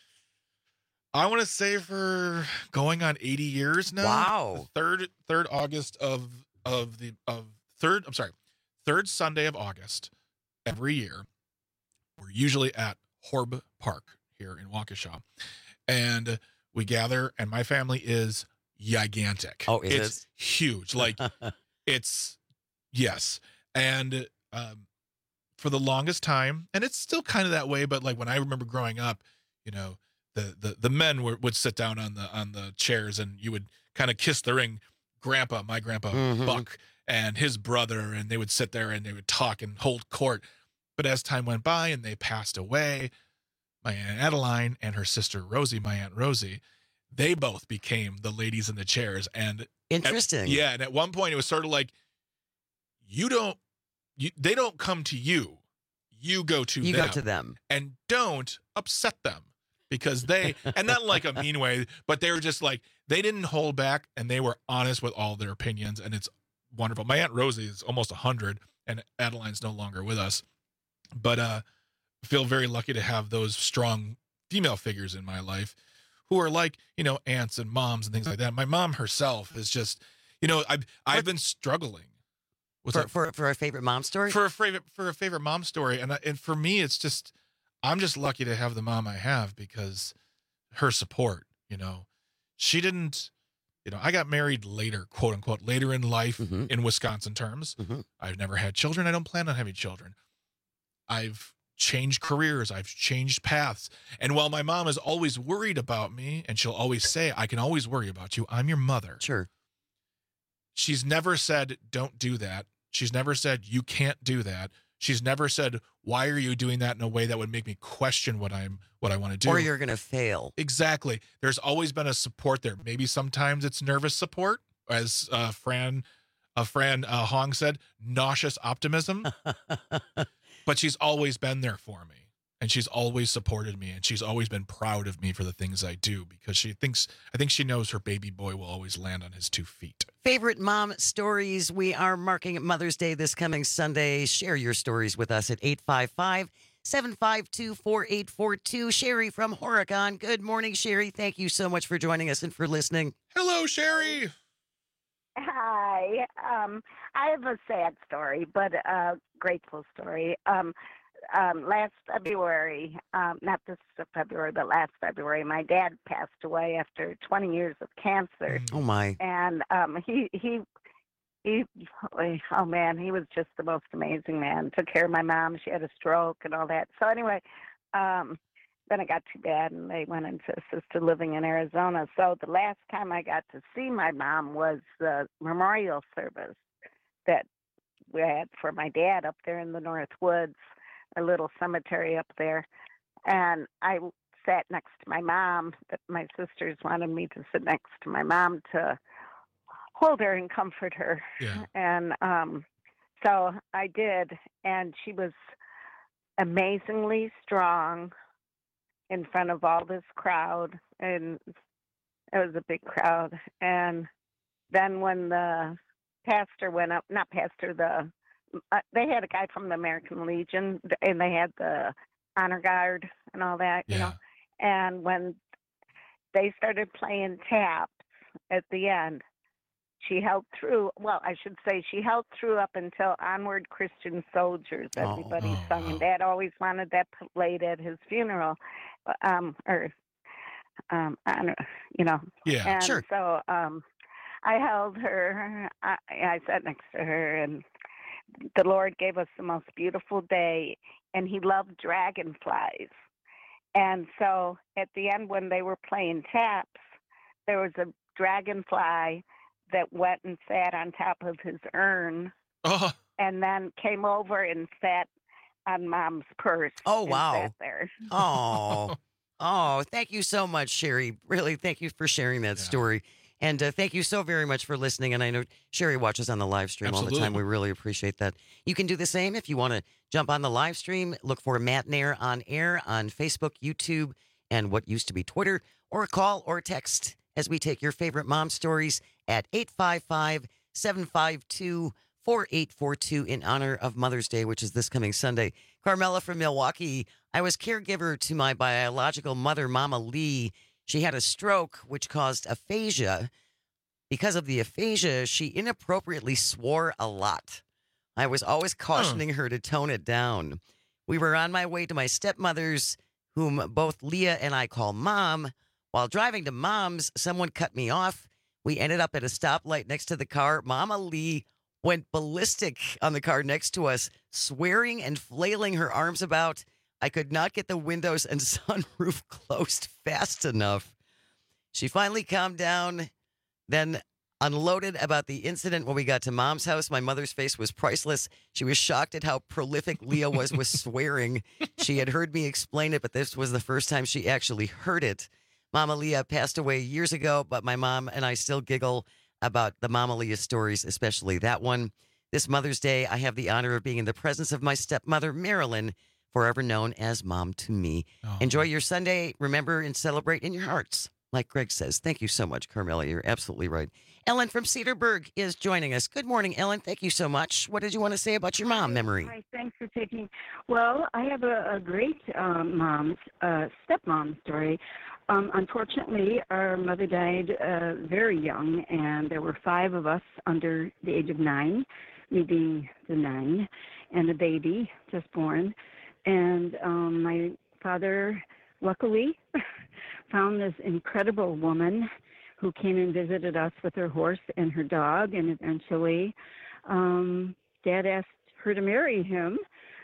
I want to say for going on eighty years now. Wow. The third third August of of the of third I'm sorry, third Sunday of August every year. We're usually at Horb Park here in Waukesha. And we gather and my family is gigantic. Oh, is it's huge. Like it's yes. And um for the longest time, and it's still kind of that way, but like when I remember growing up, you know, the the the men were, would sit down on the on the chairs and you would kind of kiss the ring. Grandpa, my grandpa Mhm. Buck, and his brother, and they would sit there and they would talk and hold court. But as time went by and they passed away, my Aunt Adeline and her sister Rosie, my Aunt Rosie, they both became the ladies in the chairs. And at- Interesting. yeah, and at one point it was sort of like, you don't, you, they don't come to you, you go to You them. go to them. And don't upset them because they, and not like a mean way, but they were just like, they didn't hold back and they were honest with all their opinions. And it's wonderful. My Aunt Rosie is almost a hundred and Adeline's no longer with us, but uh, feel very lucky to have those strong female figures in my life who are like, you know, aunts and moms and things like that. My mom herself is just, you know, I've, I've been struggling. What's For, that? for for a favorite mom story? for a favorite for a favorite mom story, and I- and for me, it's just I'm just lucky to have the mom I have because her support. You know, she didn't. You know, I got married later, quote unquote, later in life Mhm. in Wisconsin terms. Mhm. I've never had children. I don't plan on having children. I've changed careers. I've changed paths. And while my mom is always worried about me, and she'll always say, "I can always worry about you. I'm your mother." Sure. She's never said, "Don't do that." She's never said, "You can't do that." She's never said, "Why are you doing that in a way that would make me question what I'm what I want to do?" Or you're going to fail. Exactly. There's always been a support there. Maybe sometimes it's nervous support, as uh, Fran, uh, Fran uh, Hong said, nauseous optimism. But she's always been there for me. And she's always supported me, and she's always been proud of me for the things I do because she thinks, I think she knows her baby boy will always land on his two feet. Favorite mom stories. We are marking Mother's Day this coming Sunday. Share your stories with us at eight five five, seven five two, four eight four two. Sherry from Oregon. Good morning, Sherry. Thank you so much for joining us and for listening. Hello, Sherry. Hi. Um, I have a sad story, but a grateful story. Um, um, last February, um, not this February, but last February, my dad passed away after twenty years of cancer. Oh, my. And um, he, he, he, oh man, he was just the most amazing man. Took care of my mom. She had a stroke and all that. So anyway, um, then it got too bad, and they went into assisted living in Arizona. So the last time I got to see my mom was the memorial service that we had for my dad up there in the North Woods, a little cemetery up there. And I sat next to my mom. My sisters wanted me to sit next to my mom to hold her and comfort her. Yeah. And um, so I did, and she was amazingly strong in front of all this crowd, and it was a big crowd. And then when the pastor went up, not pastor, the uh, they had a guy from the American Legion, and they had the honor guard and all that, you Yeah. know. And when they started playing taps at the end, she held through. Well, I should say she held through up until Onward Christian Soldiers. Oh. Everybody Oh, sung, wow. and Dad always wanted that played at his funeral, um, or um, I don't, you know. Yeah. And Sure. so um, I held her. I, I sat next to her, and the Lord gave us the most beautiful day, and He loved dragonflies. And so at the end, when they were playing taps, there was a dragonfly that went and sat on top of his urn, Oh, and then came over and sat on Mom's purse. Oh, and wow. Sat there. Oh, oh, thank you so much, Sherry. Really, thank you for sharing that Yeah. story. And uh, thank you so very much for listening. And I know Sherry watches on the live stream all the time. Absolutely. We really appreciate that. You can do the same if you want to jump on the live stream. Look for Matt Nair on air on Facebook, YouTube, and what used to be Twitter, or call or text as we take your favorite mom stories at eight five five, seven five two, four eight four two in honor of Mother's Day, which is this coming Sunday. Carmela from Milwaukee. I was caregiver to my biological mother, Mama Lee. She had a stroke, which caused aphasia. Because of the aphasia, she inappropriately swore a lot. I was always cautioning her to tone it down. We were on my way to my stepmother's, whom both Leah and I call Mom. While driving to Mom's, someone cut me off. We ended up at a stoplight next to the car. Mama Lee went ballistic on the car next to us, swearing and flailing her arms about. I could not get the windows and sunroof closed fast enough. She finally calmed down, then unloaded about the incident when we got to Mom's house. My mother's face was priceless. She was shocked at how prolific Leah was with swearing. She had heard me explain it, but this was the first time she actually heard it. Mama Leah passed away years ago, but my mom and I still giggle about the Mama Leah stories, especially that one. This Mother's Day, I have the honor of being in the presence of my stepmother, Marilyn, forever known as Mom to me. Oh. Enjoy your Sunday. Remember and celebrate in your hearts, like Greg says. Thank you so much, Carmela. You're absolutely right. Ellen from Cedarburg is joining us. Good morning, Ellen. Thank you so much. What did you want to say about your mom memory? Hi, thanks for taking. Well, I have a, a great um, mom's uh, stepmom story. Um, unfortunately, our mother died uh, very young, and there were five of us under the age of nine, me being the nine, and a baby just born. And um, my father, luckily, found this incredible woman who came and visited us with her horse and her dog, and eventually um, Dad asked her to marry him.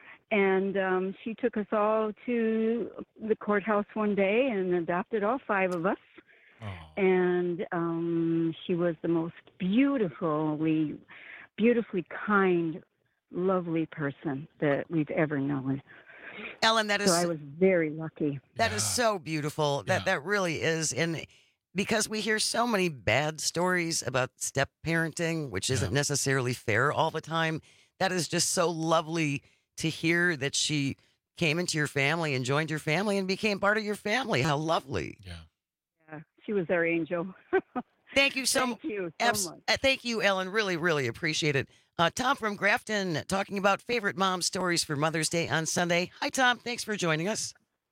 And um, she took us all to the courthouse one day and adopted all five of us. Oh. And um, she was the most beautifully, beautifully kind, lovely person that we've ever known. Ellen, that is so I was very lucky. That is so beautiful. That Yeah. that really is. And because we hear so many bad stories about step parenting, which isn't Yeah. necessarily fair all the time, that is just so lovely to hear that she came into your family and joined your family and became part of your family. How lovely. Yeah. Yeah, she was our angel. Thank you so Thank much. you so Abs- much. uh, Thank you, Ellen. Really, really appreciate it. Uh, Tom from Grafton talking about favorite mom stories for Mother's Day on Sunday. Hi, Tom. Thanks for joining us.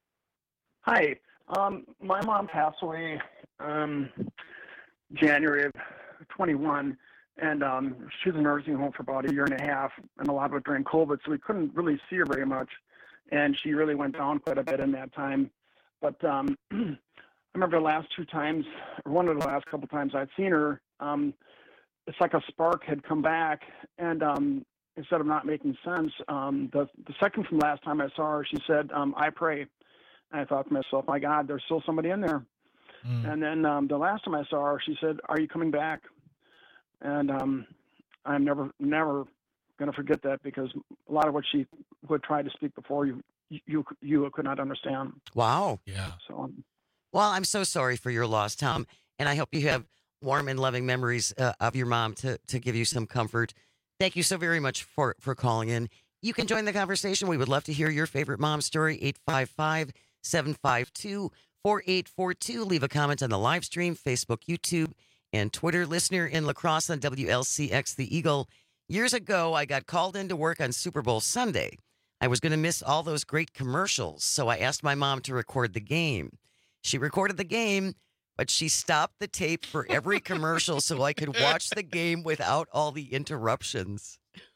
Hi. Um, my mom passed away um, January of twenty-one, and um, she was in a nursing home for about a year and a half, and a lot of it during COVID, so we couldn't really see her very much, and she really went down quite a bit in that time. But um, I remember the last two times, or one of the last couple times I'd seen her, um, it's like a spark had come back, and um, instead of not making sense, um, the, the second from last time I saw her, she said, um, I pray. And I thought to myself, my God, there's still somebody in there. Mm. And then um, the last time I saw her, she said, "Are you coming back?" And um, I'm never, never going to forget that, because a lot of what she would try to speak before you, you, you could not understand. Wow. Yeah. So, um, Well, I'm so sorry for your loss, Tom, and I hope you have warm and loving memories uh, of your mom to, to give you some comfort. Thank you so very much for, for calling in. You can join the conversation. We would love to hear your favorite mom story, eight five five, seven five two, four eight four two. Leave a comment on the live stream, Facebook, YouTube, and Twitter. Listener in La Crosse on W L C X The Eagle. Years ago, I got called in to work on Super Bowl Sunday. I was going to miss all those great commercials, so I asked my mom to record the game. She recorded the game, but she stopped the tape for every commercial so I could watch the game without all the interruptions.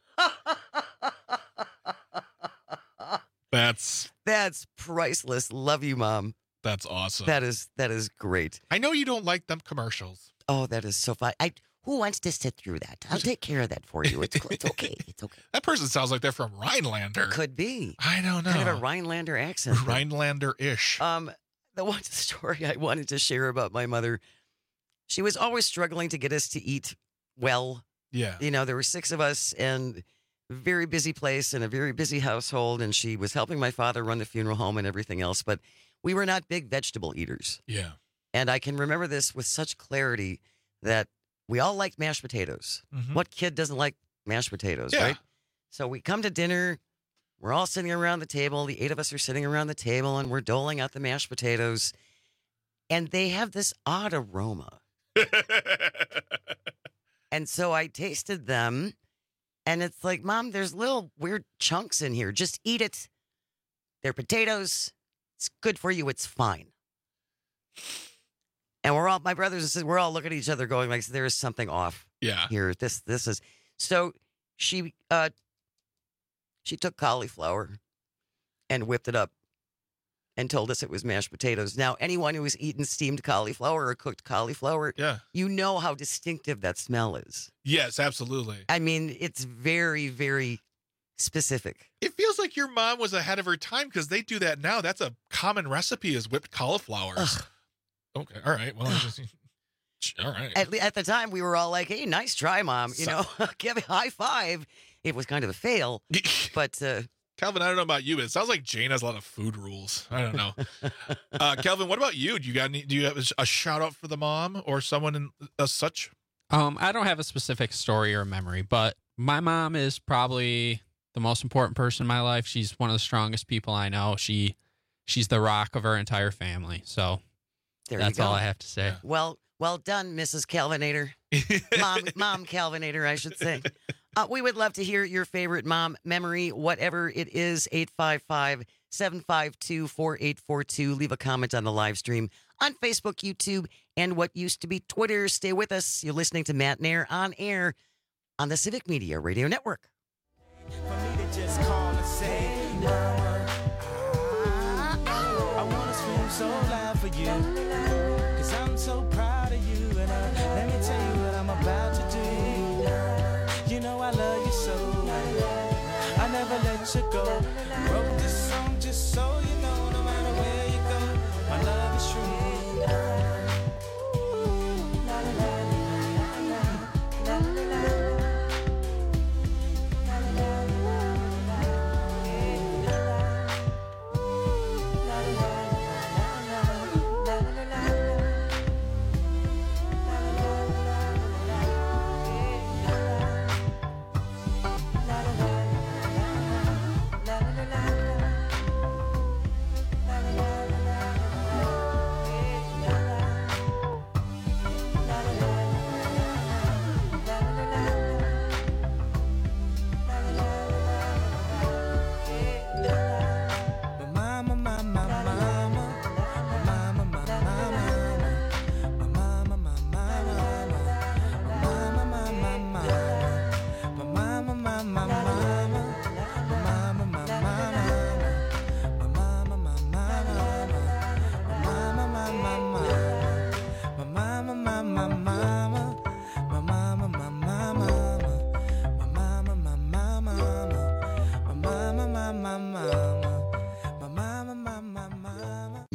That's That's priceless. Love you, Mom. that's awesome. That is that is great. I know you don't like them commercials. Oh, that is so fun. I who wants to sit through that? I'll take care of that for you. It's it's okay. It's okay. That person sounds like they're from Rhinelander. Could be. I don't know. Kind of a Rhinelander accent. Rhinelander-ish. Um, the one story I wanted to share about my mother, she was always struggling to get us to eat well. Yeah. You know, there were six of us and very busy place and a very busy household, and she was helping my father run the funeral home and everything else, but we were not big vegetable eaters. Yeah. And I can remember this with such clarity that we all liked mashed potatoes. Mhm. What kid doesn't like mashed potatoes, Yeah. right? So we come to dinner. We're all sitting around the table. The eight of us are sitting around the table, and we're doling out the mashed potatoes. And they have this odd aroma. And so I tasted them, and it's like, Mom, there's little weird chunks in here. Just eat it. They're potatoes. It's good for you. It's fine. And we're all, my brothers and sisters, we're all looking at each other going like, there is something off Yeah. here. This, this is, so she, uh, she took cauliflower and whipped it up and told us it was mashed potatoes. Now, anyone who has eaten steamed cauliflower or cooked cauliflower, Yeah. you know how distinctive that smell is. Yes, absolutely. I mean, it's very, very specific. It feels like your mom was ahead of her time, because they do that now. That's a common recipe, is whipped cauliflowers. Okay. All right. Well, I just, all right. At, le- at the time, we were all like, hey, nice try, Mom. You So- know, give it a high five. It was kind of a fail, but uh, Calvin, I don't know about you, but it sounds like Jane has a lot of food rules. I don't know. uh, Calvin, what about you? Do you got any, do you have a shout out for the mom or someone in as such? Um, I don't have a specific story or memory, but my mom is probably the most important person in my life. She's one of the strongest people I know. She, she's the rock of our entire family. So there that's you go. all I have to say. Well, well done, Missus Calvinator. Mom, Mom Calvinator, I should say. Uh, we would love to hear your favorite mom memory, whatever it is. eight five five, seven five two, four eight four two. Leave a comment on the live stream on Facebook, YouTube, and what used to be Twitter. Stay with us. You're listening to Matt Nair on air on the Civic Media Radio Network. Just call and say, Mama, I wanna scream so loud for you, cause I'm so proud of you, and uh, let me tell you what I'm about to do. You know I love you so, I never let you go. Wrote this song just so you know, no matter where you go, my love is true.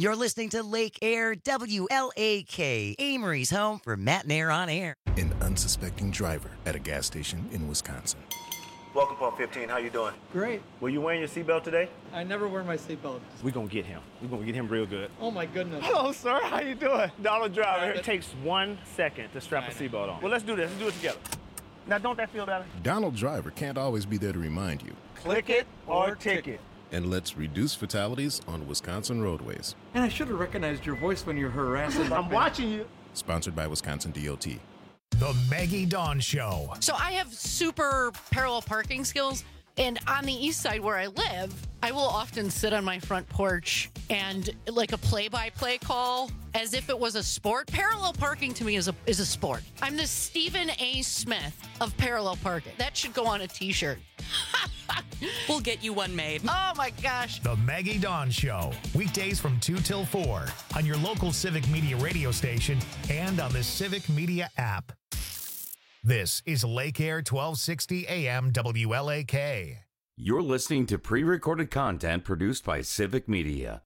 You're listening to Lake Air, W L A K, Amory's home for Matt and Air on Air. An unsuspecting driver at a gas station in Wisconsin. Welcome, Pump fifteen. How you doing? Great. Were you wearing your seatbelt today? I never wear my seatbelt. We're going to get him. We're going to get him real good. Oh, my goodness. Hello, sir. How you doing? Donald Driver. It takes one second to strap a seatbelt on. Well, let's do this. Let's do it together. Now, don't that feel better? Donald Driver can't always be there to remind you. Click it or ticket. And let's reduce fatalities on Wisconsin roadways. And I should have recognized your voice when you're harassing. I'm watching you. Sponsored by Wisconsin D O T. The Maggie Dawn Show. So I have super parallel parking skills. And on the east side where I live, I will often sit on my front porch and like a play-by-play call as if it was a sport. Parallel parking to me is a is a sport. I'm the Stephen A. Smith of parallel parking. That should go on a T-shirt. We'll get you one made. Oh my gosh. The Maggie Dawn Show. Weekdays from two till four on your local Civic Media radio station and on the Civic Media app. This is Lake Air twelve sixty A M W L A K. You're listening to pre-recorded content produced by Civic Media.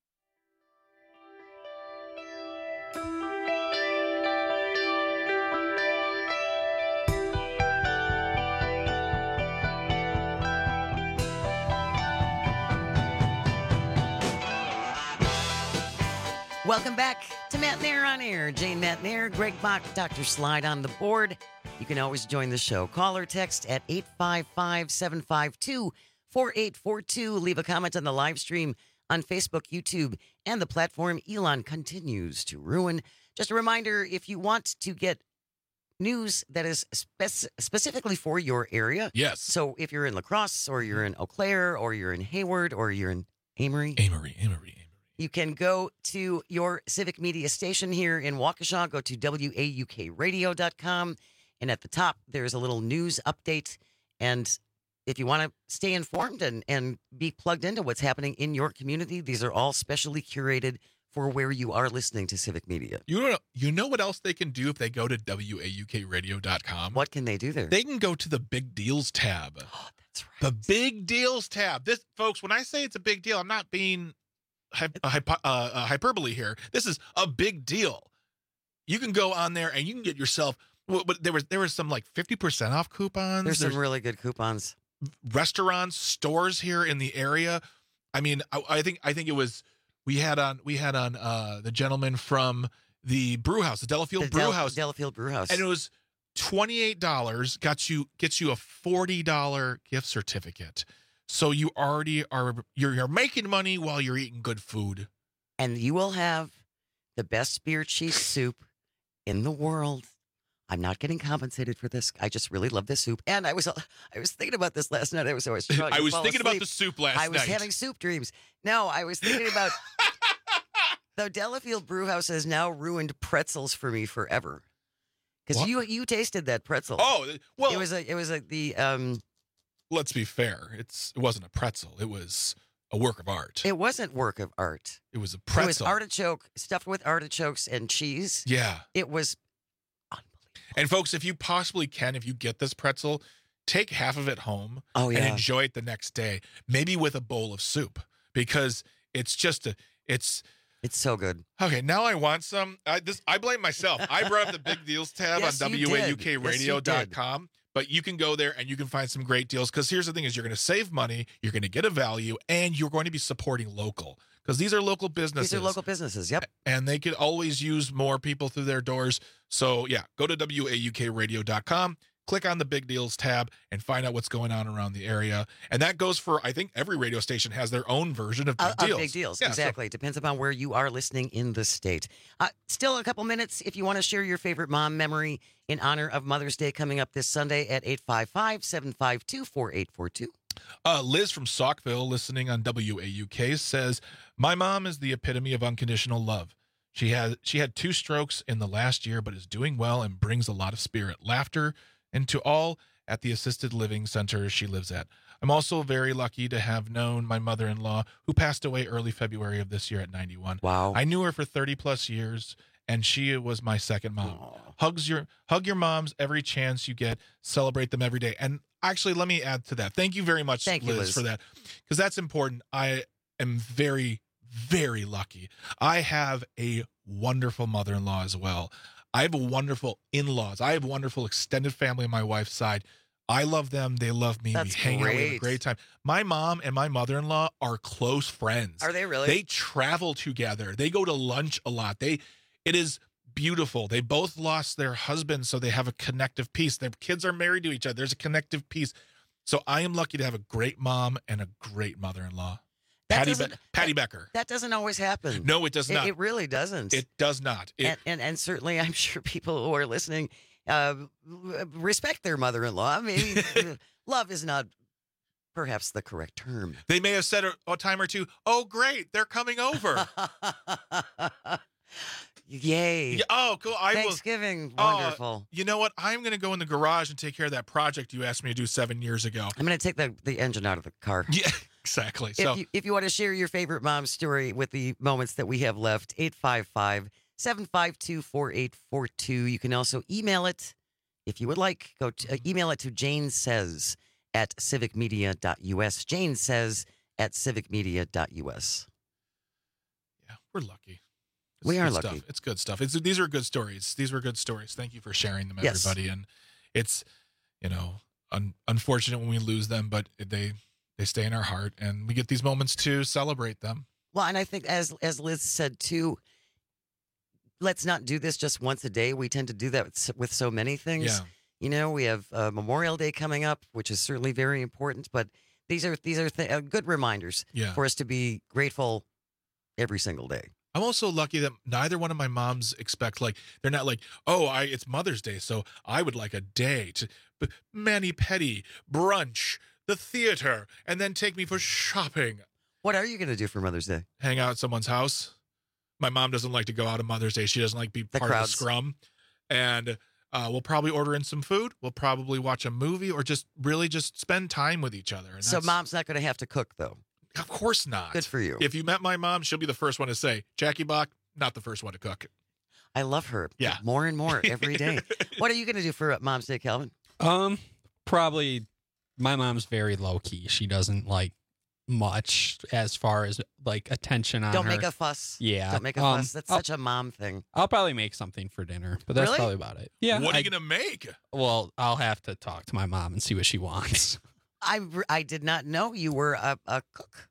Welcome back to Matt and Air on Air. Jane Matt and Air, Greg Bach, Doctor Slide on the board. You can always join the show. Call or text at eight five five, seven five two, four eight four two. Leave a comment on the live stream on Facebook, YouTube, and the platform Elon continues to ruin. Just a reminder, if you want to get news that is spec- specifically for your area. Yes. So if you're in La Crosse or you're in Eau Claire or you're in Hayward or you're in Amory. Amory, Amory. You can go to your Civic Media station here in Waukesha. Go to W A U K radio dot com. And at the top, there's a little news update. And if you want to stay informed and, and be plugged into what's happening in your community, these are all specially curated for where you are listening to Civic Media. You know, you know what else they can do if they go to W A U K radio dot com? What can they do there? They can go to the Big Deals tab. Oh, that's right. The Big Deals tab. This, folks, when I say it's a big deal, I'm not being hy- uh, hypo- uh, uh, hyperbole here. This is a big deal. You can go on there and you can get yourself. Well, but there was there was some like fifty percent off coupons. There's, There's some really good coupons. Restaurants, stores here in the area. I mean, I, I think I think it was we had on we had on uh, the gentleman from the brew house, the Delafield the Brew Del- House. Delafield Brew House. And it was twenty-eight dollars, got you gets you a forty dollars gift certificate. So you already are you're you're making money while you're eating good food. And you will have the best beer cheese soup in the world. I'm not getting compensated for this. I just really love this soup. And I was I was thinking about this last night. I was always trying I to was fall thinking asleep. about the soup last I was night. having soup dreams. No, I was thinking about the Delafield Brew House has now ruined pretzels for me forever. Because What? you you tasted that pretzel. Oh, well, it was a it was a the um let's be fair. It's it wasn't a pretzel. It was a work of art. it wasn't work of art. It was a It was pretzel. artichoke stuffed with artichokes and cheese. Yeah. It was And folks, if you possibly can, if you get this pretzel, take half of it home Oh, and yeah. enjoy it the next day, maybe with a bowl of soup, because it's just a, it's, it's so good. Okay, now I want some. I, this, I blame myself. I brought up the Big Deals tab Yes, on you W A U K did. radio dot Yes, com. But you can go there and you can find some great deals. Because here's the thing: is you're going to save money, you're going to get a value, and you're going to be supporting local. Because these are local businesses. These are local businesses. Yep. And they could always use more people through their doors. So yeah, go to W A U K radio dot com, click on the Big Deals tab, and find out what's going on around the area. And that goes for, I think every radio station has their own version of Big Uh, of Deals. big deals, Yeah, so- exactly. It depends upon where you are listening in the state. Uh, still a couple minutes if you want to share your favorite mom memory in honor of Mother's Day coming up this Sunday at eight five five, seven five two, four eight four two. Uh, Liz from Saukville, listening on W A U K, says, "My mom is the epitome of unconditional love. She has she had two strokes in the last year, but is doing well and brings a lot of spirit, laughter, and to all at the assisted living center she lives at. I'm also very lucky to have known my mother-in-law, who passed away early February of this year at ninety-one. Wow. I knew her for thirty plus years, and she was my second mom. Hugs your hug your moms every chance you get. Celebrate them every day." And actually, let me add to that. Thank you very much, Thank you, Liz, Liz. for that, because that's important. I am very, very lucky. I have a wonderful mother-in-law as well. I have a wonderful in-laws. I have a wonderful extended family on my wife's side. I love them. They love me. That's we hang out. We have a great. great time. My mom and my mother-in-law are close friends. Are they really? They travel together. They go to lunch a lot. They, it is beautiful. They both lost their husbands, so they have a connective piece. Their kids are married to each other. There's a connective piece. So I am lucky to have a great mom and a great mother-in-law. That Patty, doesn't- Be- Patty Becker. That doesn't always happen. No, it does It- not. It, really doesn't. It does not. It, and, and and certainly, I'm sure people who are listening uh, respect their mother-in-law. Maybe love is not perhaps the correct term. they may have said a, a time or two, oh, great, they're coming over. Yay. Yeah, oh, cool. I will- Thanksgiving, Oh, wonderful. you know what? I'm going to go in the garage and take care of that project you asked me to do seven years ago. I'm going to take the, the engine out of the car. Yeah, exactly. If So you, if you want to share your favorite mom story with the moments that we have left, eight five five, seven five two, four eight four two. You can also email it if you would like. Go to, uh, email it to Jane Says at civicmedia dot U S. Jane Says at civicmedia dot U S. yeah, we're lucky. It's We are good lucky. Stuff. It's good stuff. It's these are good stories. These were good stories. Thank you for sharing them, Yes. everybody. And it's, you know, un- unfortunate when we lose them, but they they stay in our heart, and we get these moments to celebrate them. Well, and I think as as Liz said too, let's not do this just once a day. We tend to do that with, so- with so many things. Yeah. You know, we have uh, Memorial Day coming up, which is certainly very important. But these are these are th- uh, good reminders Yeah. for us to be grateful every single day. I'm also lucky that neither one of my moms expect, like, they're not like, oh, I it's Mother's Day, so I would like a day to but mani-pedi, brunch, the theater, and then take me for shopping. What are you going to do for Mother's Day? Hang out at someone's house. My mom doesn't like to go out on Mother's Day. She doesn't like to be The part crowds. of the scrum. And uh, we'll probably order in some food. We'll probably watch a movie or just really just spend time with each other. And So that's- mom's not going to have to cook, though. Of course not. Good for you. If you met my mom, she'll be the first one to say, Jackie Bach, not the first one to cook. I love her. Yeah. More and more every day. What are you going to do for uh, Mom's Day, Calvin? Um, probably my mom's very low key. She doesn't like much as far as like attention on Don't her. make a fuss. Yeah. Don't make a um, fuss. That's I'll, such a mom thing. I'll probably make something for dinner, but that's Really? probably about it. Yeah. What are I- you going to make? Well, I'll have to talk to my mom and see what she wants. I, I did not know you were a, a cook.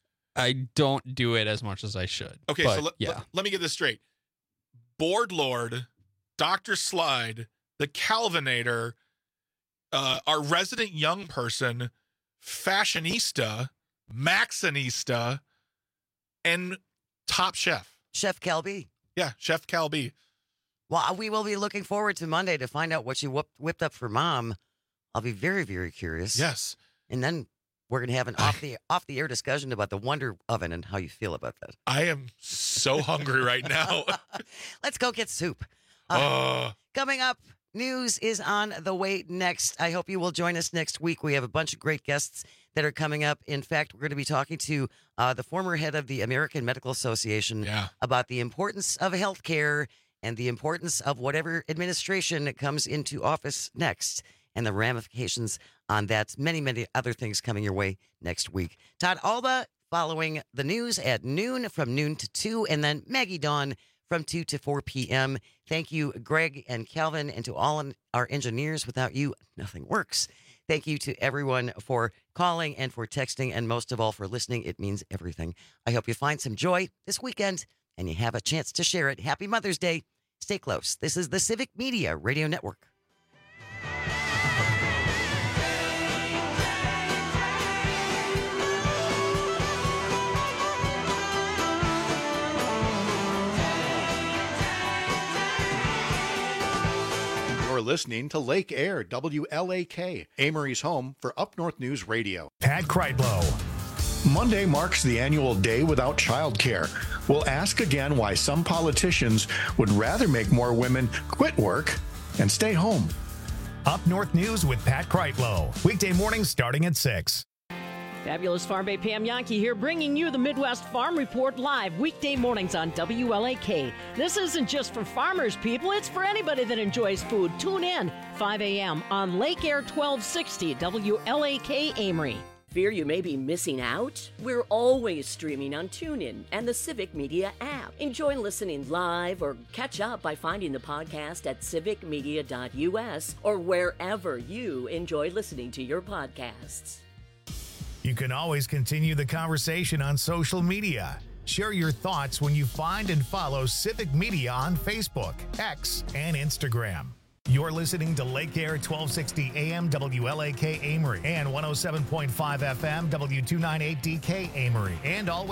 I don't do it as much as I should. Okay, but so let, yeah. let, let me get this straight. Board Lord, Doctor Slide, the Calvinator, uh, our resident young person, fashionista, Maxinista, and Top Chef. Chef Kelby. Yeah, Chef Cal B. Well, we will be looking forward to Monday to find out what you whipped, whipped up for Mom. I'll be very, very curious. Yes. And then we're going to have an off the off the air discussion about the Wonder Oven and how you feel about that. I am so hungry right now. Let's go get soup. Uh, Uh, Coming up, news is on the way next. I hope you will join us next week. We have a bunch of great guests that are coming up. In fact, we're going to be talking to uh, the former head of the American Medical Association yeah. about the importance of healthcare and the importance of whatever administration that comes into office next and the ramifications on that. Many, many other things coming your way next week. Todd Alba following the news at noon from noon to two, and then Maggie Dawn from two to four p.m. Thank you, Greg and Calvin, and to all our engineers. Without you, nothing works. Thank you to everyone for calling and for texting, and most of all for listening. It means everything. I hope you find some joy this weekend and you have a chance to share it. Happy Mother's Day. Stay close. This is the Civic Media Radio Network. You're listening to Lake Air, W L A K, Amory's home for Up North News Radio. Pat Kreitlow. Monday marks the annual Day Without Childcare. We'll ask again why some politicians would rather make more women quit work and stay home. Up North News with Pat Kreitlow. Weekday mornings starting at six. Fabulous Farm Bay Pam Yankee here, bringing you the Midwest Farm Report live weekday mornings on W L A K. This isn't just for farmers, people. It's for anybody that enjoys food. Tune in five a.m. on Lake Air twelve sixty W L A K Amory. Fear you may be missing out? We're always streaming on TuneIn and the Civic Media app. Enjoy listening live or catch up by finding the podcast at civic media dot u s or wherever you enjoy listening to your podcasts. You can always continue the conversation on social media. Share your thoughts when you find and follow Civic Media on Facebook, X, and Instagram. You're listening to Lake Air twelve sixty A M W L A K Amory and one oh seven point five F M W two ninety-eight D K Amory, and always